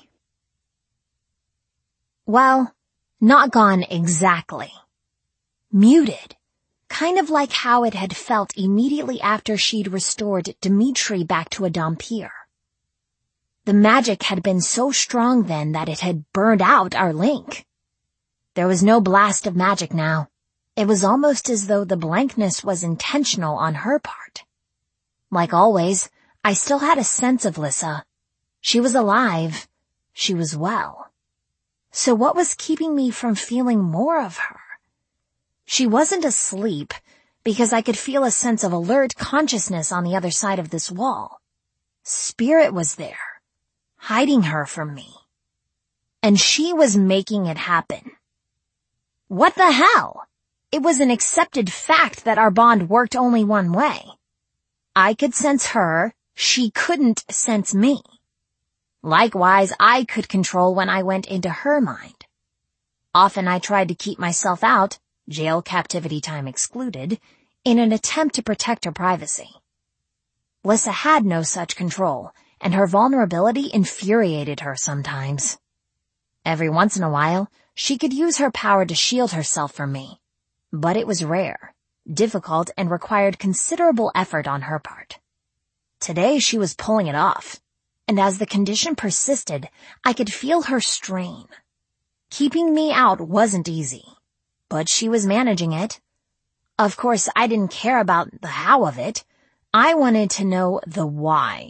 Well, not gone exactly. Muted. Kind of like how it had felt immediately after she'd restored Dimitri back to a Dhampir. The magic had been so strong then that it had burned out our link. There was no blast of magic now. It was almost as though the blankness was intentional on her part. Like always, I still had a sense of Lissa. She was alive. She was well. So what was keeping me from feeling more of her? She wasn't asleep, because I could feel a sense of alert consciousness on the other side of this wall. Spirit was there, hiding her from me. And she was making it happen. What the hell? It was an accepted fact that our bond worked only one way. I could sense her, she couldn't sense me. Likewise, I could control when I went into her mind. Often I tried to keep myself out, jail captivity time excluded, in an attempt to protect her privacy. Lissa had no such control, and her vulnerability infuriated her sometimes. Every once in a while, she could use her power to shield herself from me, but it was rare, difficult, and required considerable effort on her part. Today she was pulling it off, and as the condition persisted, I could feel her strain. Keeping me out wasn't easy, but she was managing it. Of course, I didn't care about the how of it. I wanted to know the why.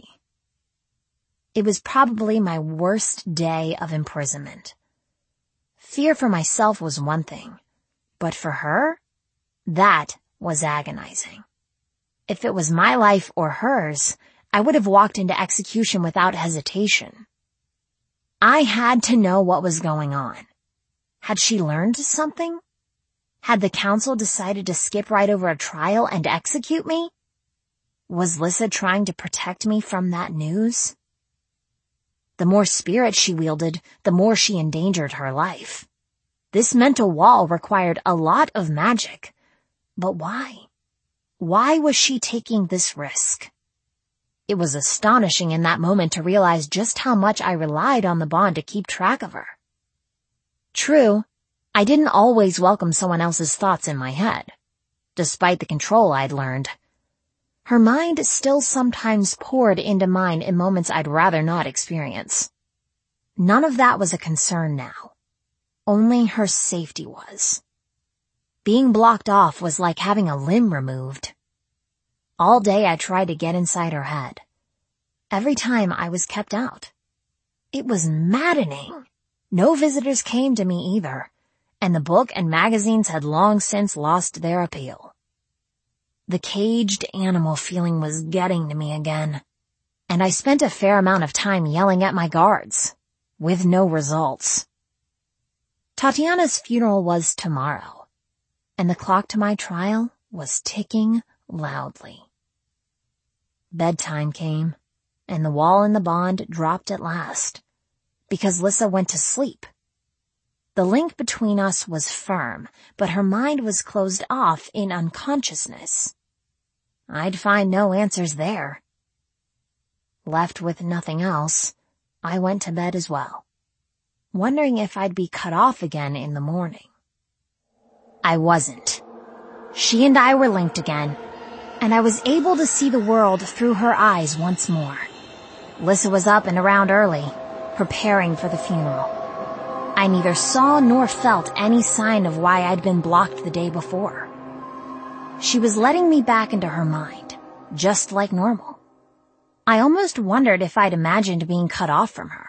It was probably my worst day of imprisonment. Fear for myself was one thing, but for her, that was agonizing. If it was my life or hers, I would have walked into execution without hesitation. I had to know what was going on. Had she learned something? Had the council decided to skip right over a trial and execute me? Was Lissa trying to protect me from that news? The more spirit she wielded, the more she endangered her life. This mental wall required a lot of magic. But why? Why was she taking this risk? It was astonishing in that moment to realize just how much I relied on the bond to keep track of her. True, I didn't always welcome someone else's thoughts in my head, despite the control I'd learned. Her mind still sometimes poured into mine in moments I'd rather not experience. None of that was a concern now. Only her safety was. Being blocked off was like having a limb removed. All day I tried to get inside her head. Every time I was kept out. It was maddening. No visitors came to me either, and the book and magazines had long since lost their appeal. The caged animal feeling was getting to me again, and I spent a fair amount of time yelling at my guards, with no results. Tatiana's funeral was tomorrow, and the clock to my trial was ticking loudly. Bedtime came, and the wall in the bond dropped at last, because Lissa went to sleep. The link between us was firm, but her mind was closed off in unconsciousness. I'd find no answers there. Left with nothing else, I went to bed as well, wondering if I'd be cut off again in the morning. I wasn't. She and I were linked again, and I was able to see the world through her eyes once more. Lissa was up and around early, preparing for the funeral. I neither saw nor felt any sign of why I'd been blocked the day before. She was letting me back into her mind, just like normal. I almost wondered if I'd imagined being cut off from her.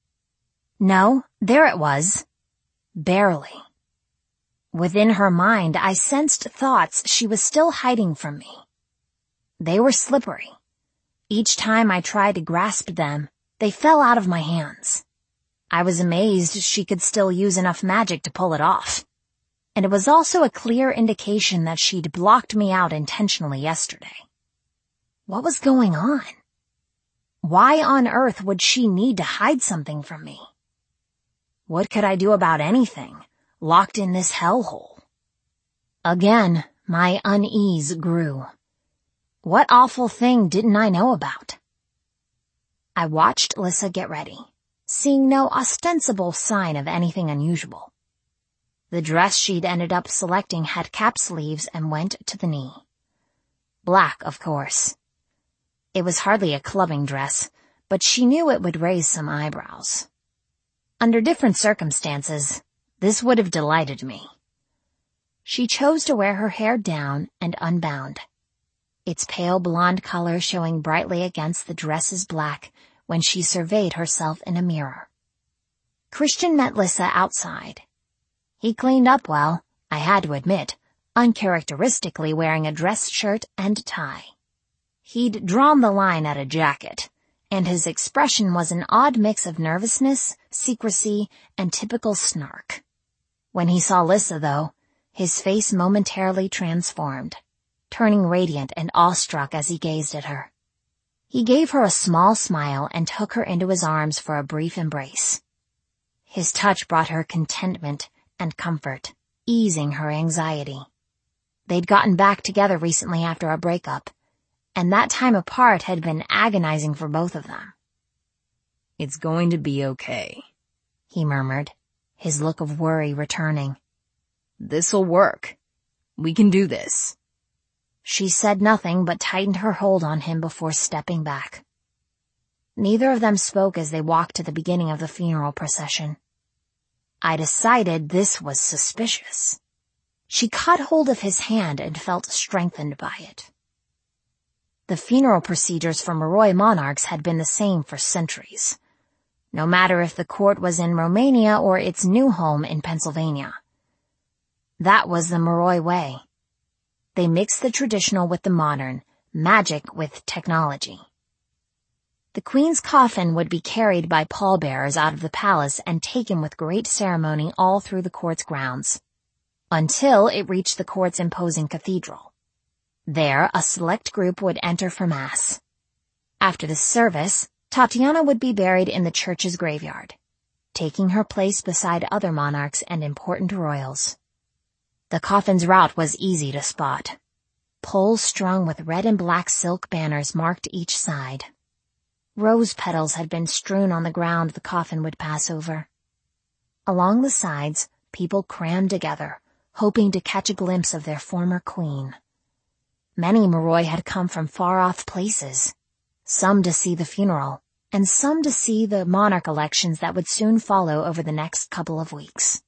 No, there it was. Barely. Within her mind, I sensed thoughts she was still hiding from me. They were slippery. Each time I tried to grasp them, they fell out of my hands. I was amazed she could still use enough magic to pull it off. And it was also a clear indication that she'd blocked me out intentionally yesterday. What was going on? Why on earth would she need to hide something from me? What could I do about anything, locked in this hellhole? Again, my unease grew. What awful thing didn't I know about? I watched Lissa get ready, seeing no ostensible sign of anything unusual. The dress she'd ended up selecting had cap sleeves and went to the knee. Black, of course. It was hardly a clubbing dress, but she knew it would raise some eyebrows. Under different circumstances, this would have delighted me. She chose to wear her hair down and unbound, its pale blonde color showing brightly against the dress's black when she surveyed herself in a mirror. Christian met Lissa outside. He cleaned up well, I had to admit, uncharacteristically wearing a dress shirt and tie. He'd drawn the line at a jacket, and his expression was an odd mix of nervousness, secrecy, and typical snark. When he saw Lissa, though, his face momentarily transformed, turning radiant and awestruck as he gazed at her. He gave her a small smile and took her into his arms for a brief embrace. His touch brought her contentment and comfort, easing her anxiety. They'd gotten back together recently after a breakup, and that time apart had been agonizing for both of them. It's going to be okay," he murmured, his look of worry returning. "This'll work. We can do this." She said nothing but tightened her hold on him before stepping back. Neither of them spoke as they walked to the beginning of the funeral procession. I decided this was suspicious. She caught hold of his hand and felt strengthened by it. The funeral procedures for Moroi monarchs had been the same for centuries, no matter if the court was in Romania or its new home in Pennsylvania. That was the Moroi way. They mixed the traditional with the modern, magic with technology. The queen's coffin would be carried by pallbearers out of the palace and taken with great ceremony all through the court's grounds, until it reached the court's imposing cathedral. There, a select group would enter for mass. After the service, Tatiana would be buried in the church's graveyard, taking her place beside other monarchs and important royals. The coffin's route was easy to spot. Poles strung with red and black silk banners marked each side. Rose petals had been strewn on the ground the coffin would pass over. Along the sides, people crammed together, hoping to catch a glimpse of their former queen. Many Moroi had come from far-off places, some to see the funeral, and some to see the monarch elections that would soon follow over the next couple of weeks.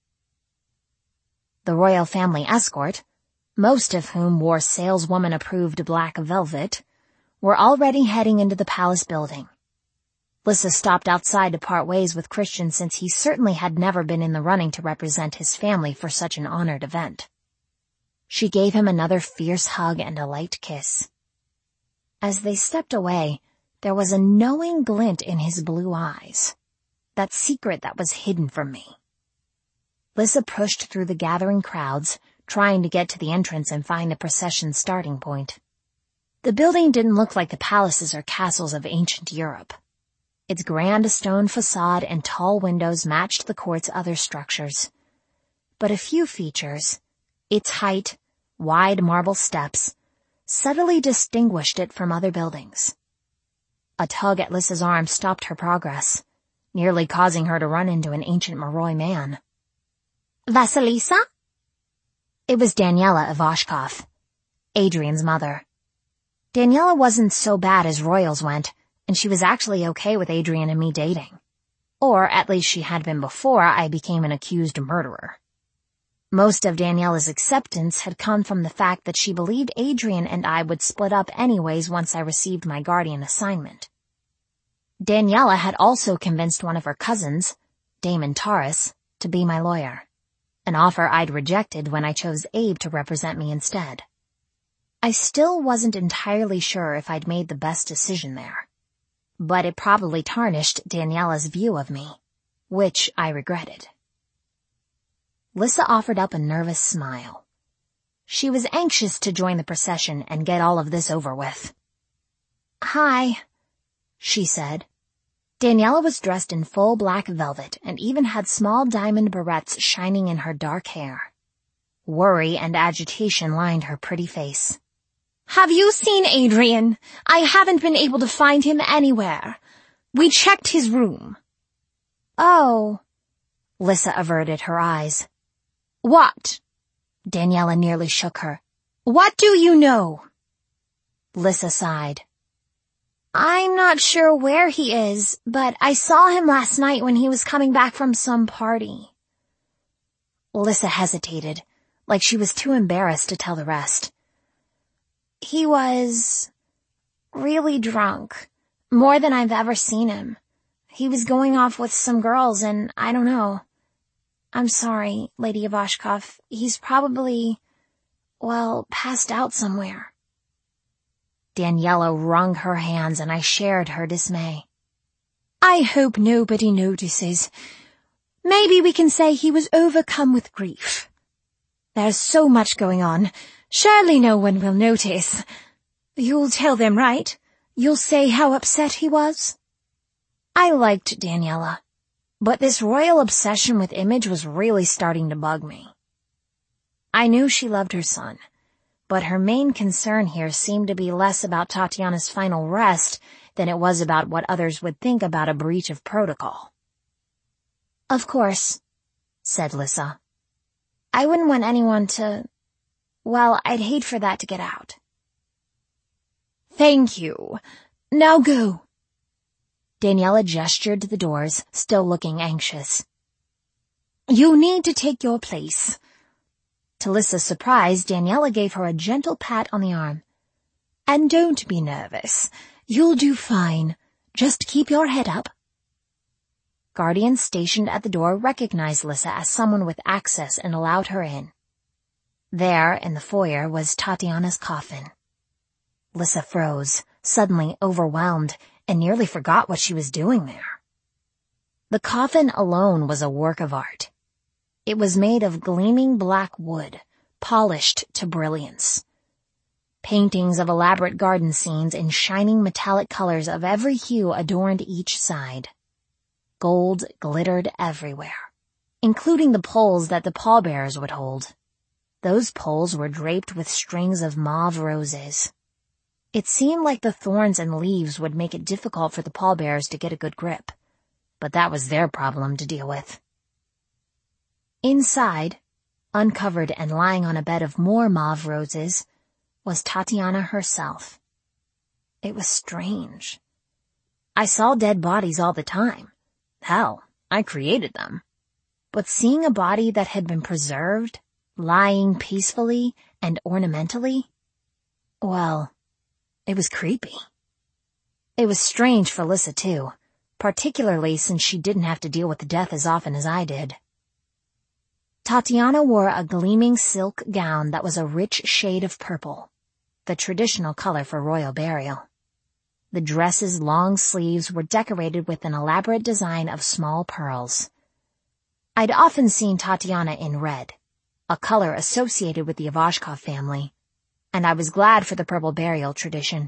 The royal family escort, most of whom wore saleswoman-approved black velvet, were already heading into the palace building. Lissa stopped outside to part ways with Christian since he certainly had never been in the running to represent his family for such an honored event. She gave him another fierce hug and a light kiss. As they stepped away, there was a knowing glint in his blue eyes, that secret that was hidden from me. Lissa pushed through the gathering crowds, trying to get to the entrance and find the procession's starting point. The building didn't look like the palaces or castles of ancient Europe. Its grand stone facade and tall windows matched the court's other structures. But a few features, its height, wide marble steps, subtly distinguished it from other buildings. A tug at Lissa's arm stopped her progress, nearly causing her to run into an ancient Moroi man. Vasilisa? It was Daniela Ivashkov, Adrian's mother. Daniela wasn't so bad as royals went, and she was actually okay with Adrian and me dating. Or at least she had been before I became an accused murderer. Most of Daniela's acceptance had come from the fact that she believed Adrian and I would split up anyways once I received my guardian assignment. Daniela had also convinced one of her cousins, Damon Taurus, to be my lawyer, an offer I'd rejected when I chose Abe to represent me instead. I still wasn't entirely sure if I'd made the best decision there, but it probably tarnished Daniela's view of me, which I regretted. Lissa offered up a nervous smile. She was anxious to join the procession and get all of this over with. "Hi," she said. Daniela was dressed in full black velvet and even had small diamond barrettes shining in her dark hair. Worry and agitation lined her pretty face. "Have you seen Adrian? I haven't been able to find him anywhere. We checked his room." "Oh." Lissa averted her eyes. "What?" Daniela nearly shook her. "What do you know?" Lissa sighed. "I'm not sure where he is, but I saw him last night when he was coming back from some party." Lissa hesitated, like she was too embarrassed to tell the rest. "He was really drunk, more than I've ever seen him. He was going off with some girls and I don't know. I'm sorry, Lady Ivashkov. He's probably, passed out somewhere." Daniela wrung her hands and I shared her dismay. "I hope nobody notices. Maybe we can say he was overcome with grief. There's so much going on. Surely no one will notice. You'll tell them, right? You'll say how upset he was?" I liked Daniela, but this royal obsession with image was really starting to bug me. I knew she loved her son, but her main concern here seemed to be less about Tatiana's final rest than it was about what others would think about a breach of protocol. "Of course," said Lissa. "I wouldn't want anyone to... Well, I'd hate for that to get out." "Thank you. Now go." Daniela gestured to the doors, still looking anxious. "You need to take your place." To Lissa's surprise, Daniela gave her a gentle pat on the arm. "And don't be nervous. You'll do fine. Just keep your head up." Guardians stationed at the door recognized Lissa as someone with access and allowed her in. There, in the foyer, was Tatiana's coffin. Lissa froze, suddenly overwhelmed, and nearly forgot what she was doing there. The coffin alone was a work of art. It was made of gleaming black wood, polished to brilliance. Paintings of elaborate garden scenes in shining metallic colors of every hue adorned each side. Gold glittered everywhere, including the poles that the pallbearers would hold. Those poles were draped with strings of mauve roses. It seemed like the thorns and leaves would make it difficult for the pallbearers to get a good grip, but that was their problem to deal with. Inside, uncovered and lying on a bed of more mauve roses, was Tatiana herself. It was strange. I saw dead bodies all the time. Hell, I created them. But seeing a body that had been preserved, lying peacefully and ornamentally, well, it was creepy. It was strange for Lissa, too, particularly since she didn't have to deal with death as often as I did. Tatiana wore a gleaming silk gown that was a rich shade of purple, the traditional color for royal burial. The dress's long sleeves were decorated with an elaborate design of small pearls. I'd often seen Tatiana in red, a color associated with the Ivashkov family, and I was glad for the purple burial tradition.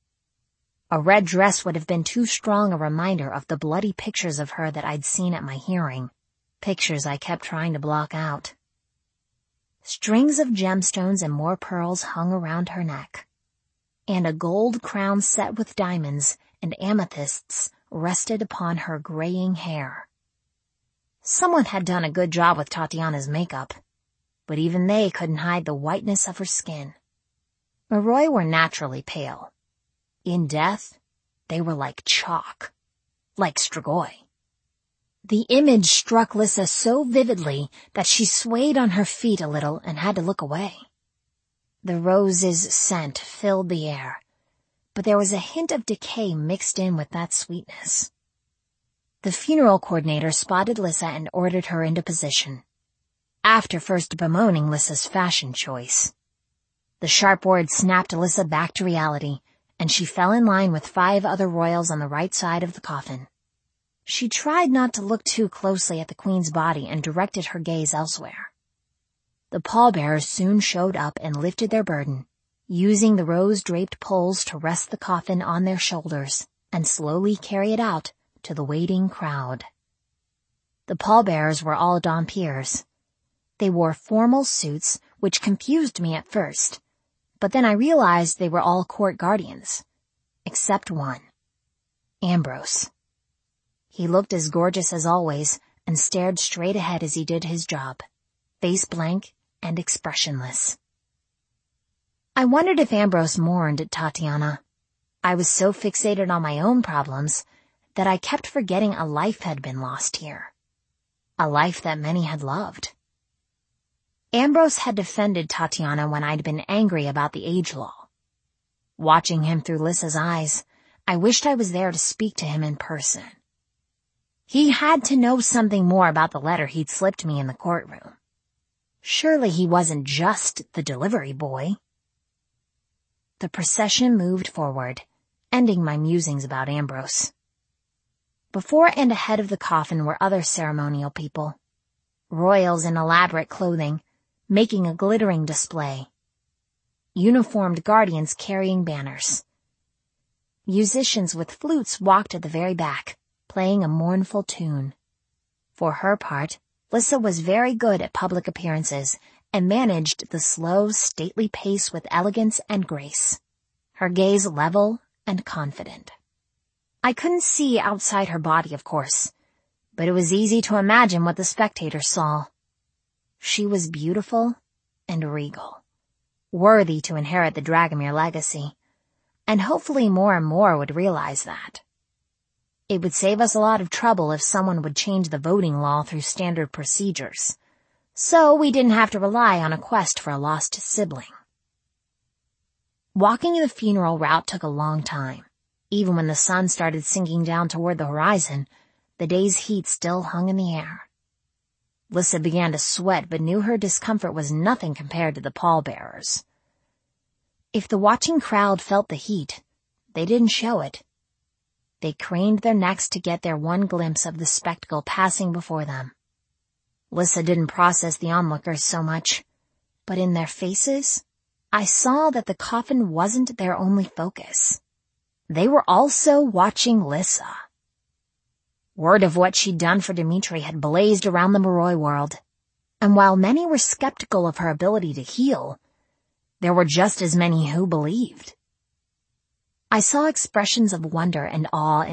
A red dress would have been too strong a reminder of the bloody pictures of her that I'd seen at my hearing, pictures I kept trying to block out. Strings of gemstones and more pearls hung around her neck, and a gold crown set with diamonds and amethysts rested upon her graying hair. Someone had done a good job with Tatiana's makeup, but even they couldn't hide the whiteness of her skin. Maroi were naturally pale. In death, they were like chalk, like Strigoi. The image struck Lissa so vividly that she swayed on her feet a little and had to look away. The rose's scent filled the air, but there was a hint of decay mixed in with that sweetness. The funeral coordinator spotted Lissa and ordered her into position, after first bemoaning Lissa's fashion choice. The sharp word snapped Lissa back to reality, and she fell in line with 5 other royals on the right side of the coffin. She tried not to look too closely at the queen's body and directed her gaze elsewhere. The pallbearers soon showed up and lifted their burden, using the rose-draped poles to rest the coffin on their shoulders and slowly carry it out to the waiting crowd. The pallbearers were all Dhampirs. They wore formal suits, which confused me at first, but then I realized they were all court guardians, except one, Ambrose. He looked as gorgeous as always and stared straight ahead as he did his job, face blank and expressionless. I wondered if Ambrose mourned Tatiana. I was so fixated on my own problems that I kept forgetting a life had been lost here, a life that many had loved. Ambrose had defended Tatiana when I'd been angry about the age law. Watching him through Lissa's eyes, I wished I was there to speak to him in person. He had to know something more about the letter he'd slipped me in the courtroom. Surely he wasn't just the delivery boy. The procession moved forward, ending my musings about Ambrose. Before and ahead of the coffin were other ceremonial people, royals in elaborate clothing, making a glittering display. Uniformed guardians carrying banners. Musicians with flutes walked at the very back, playing a mournful tune. For her part, Lissa was very good at public appearances and managed the slow, stately pace with elegance and grace, her gaze level and confident. I couldn't see outside her body, of course, but it was easy to imagine what the spectators saw. She was beautiful and regal, worthy to inherit the Dragomir legacy, and hopefully more and more would realize that. It would save us a lot of trouble if someone would change the voting law through standard procedures, so we didn't have to rely on a quest for a lost sibling. Walking the funeral route took a long time. Even when the sun started sinking down toward the horizon, the day's heat still hung in the air. Lissa began to sweat but knew her discomfort was nothing compared to the pallbearers. If the watching crowd felt the heat, they didn't show it. They craned their necks to get their one glimpse of the spectacle passing before them. Lissa didn't process the onlookers so much, but in their faces, I saw that the coffin wasn't their only focus. They were also watching Lissa. Word of what she'd done for Dimitri had blazed around the Moroi world, and while many were skeptical of her ability to heal, there were just as many who believed. I saw expressions of wonder and awe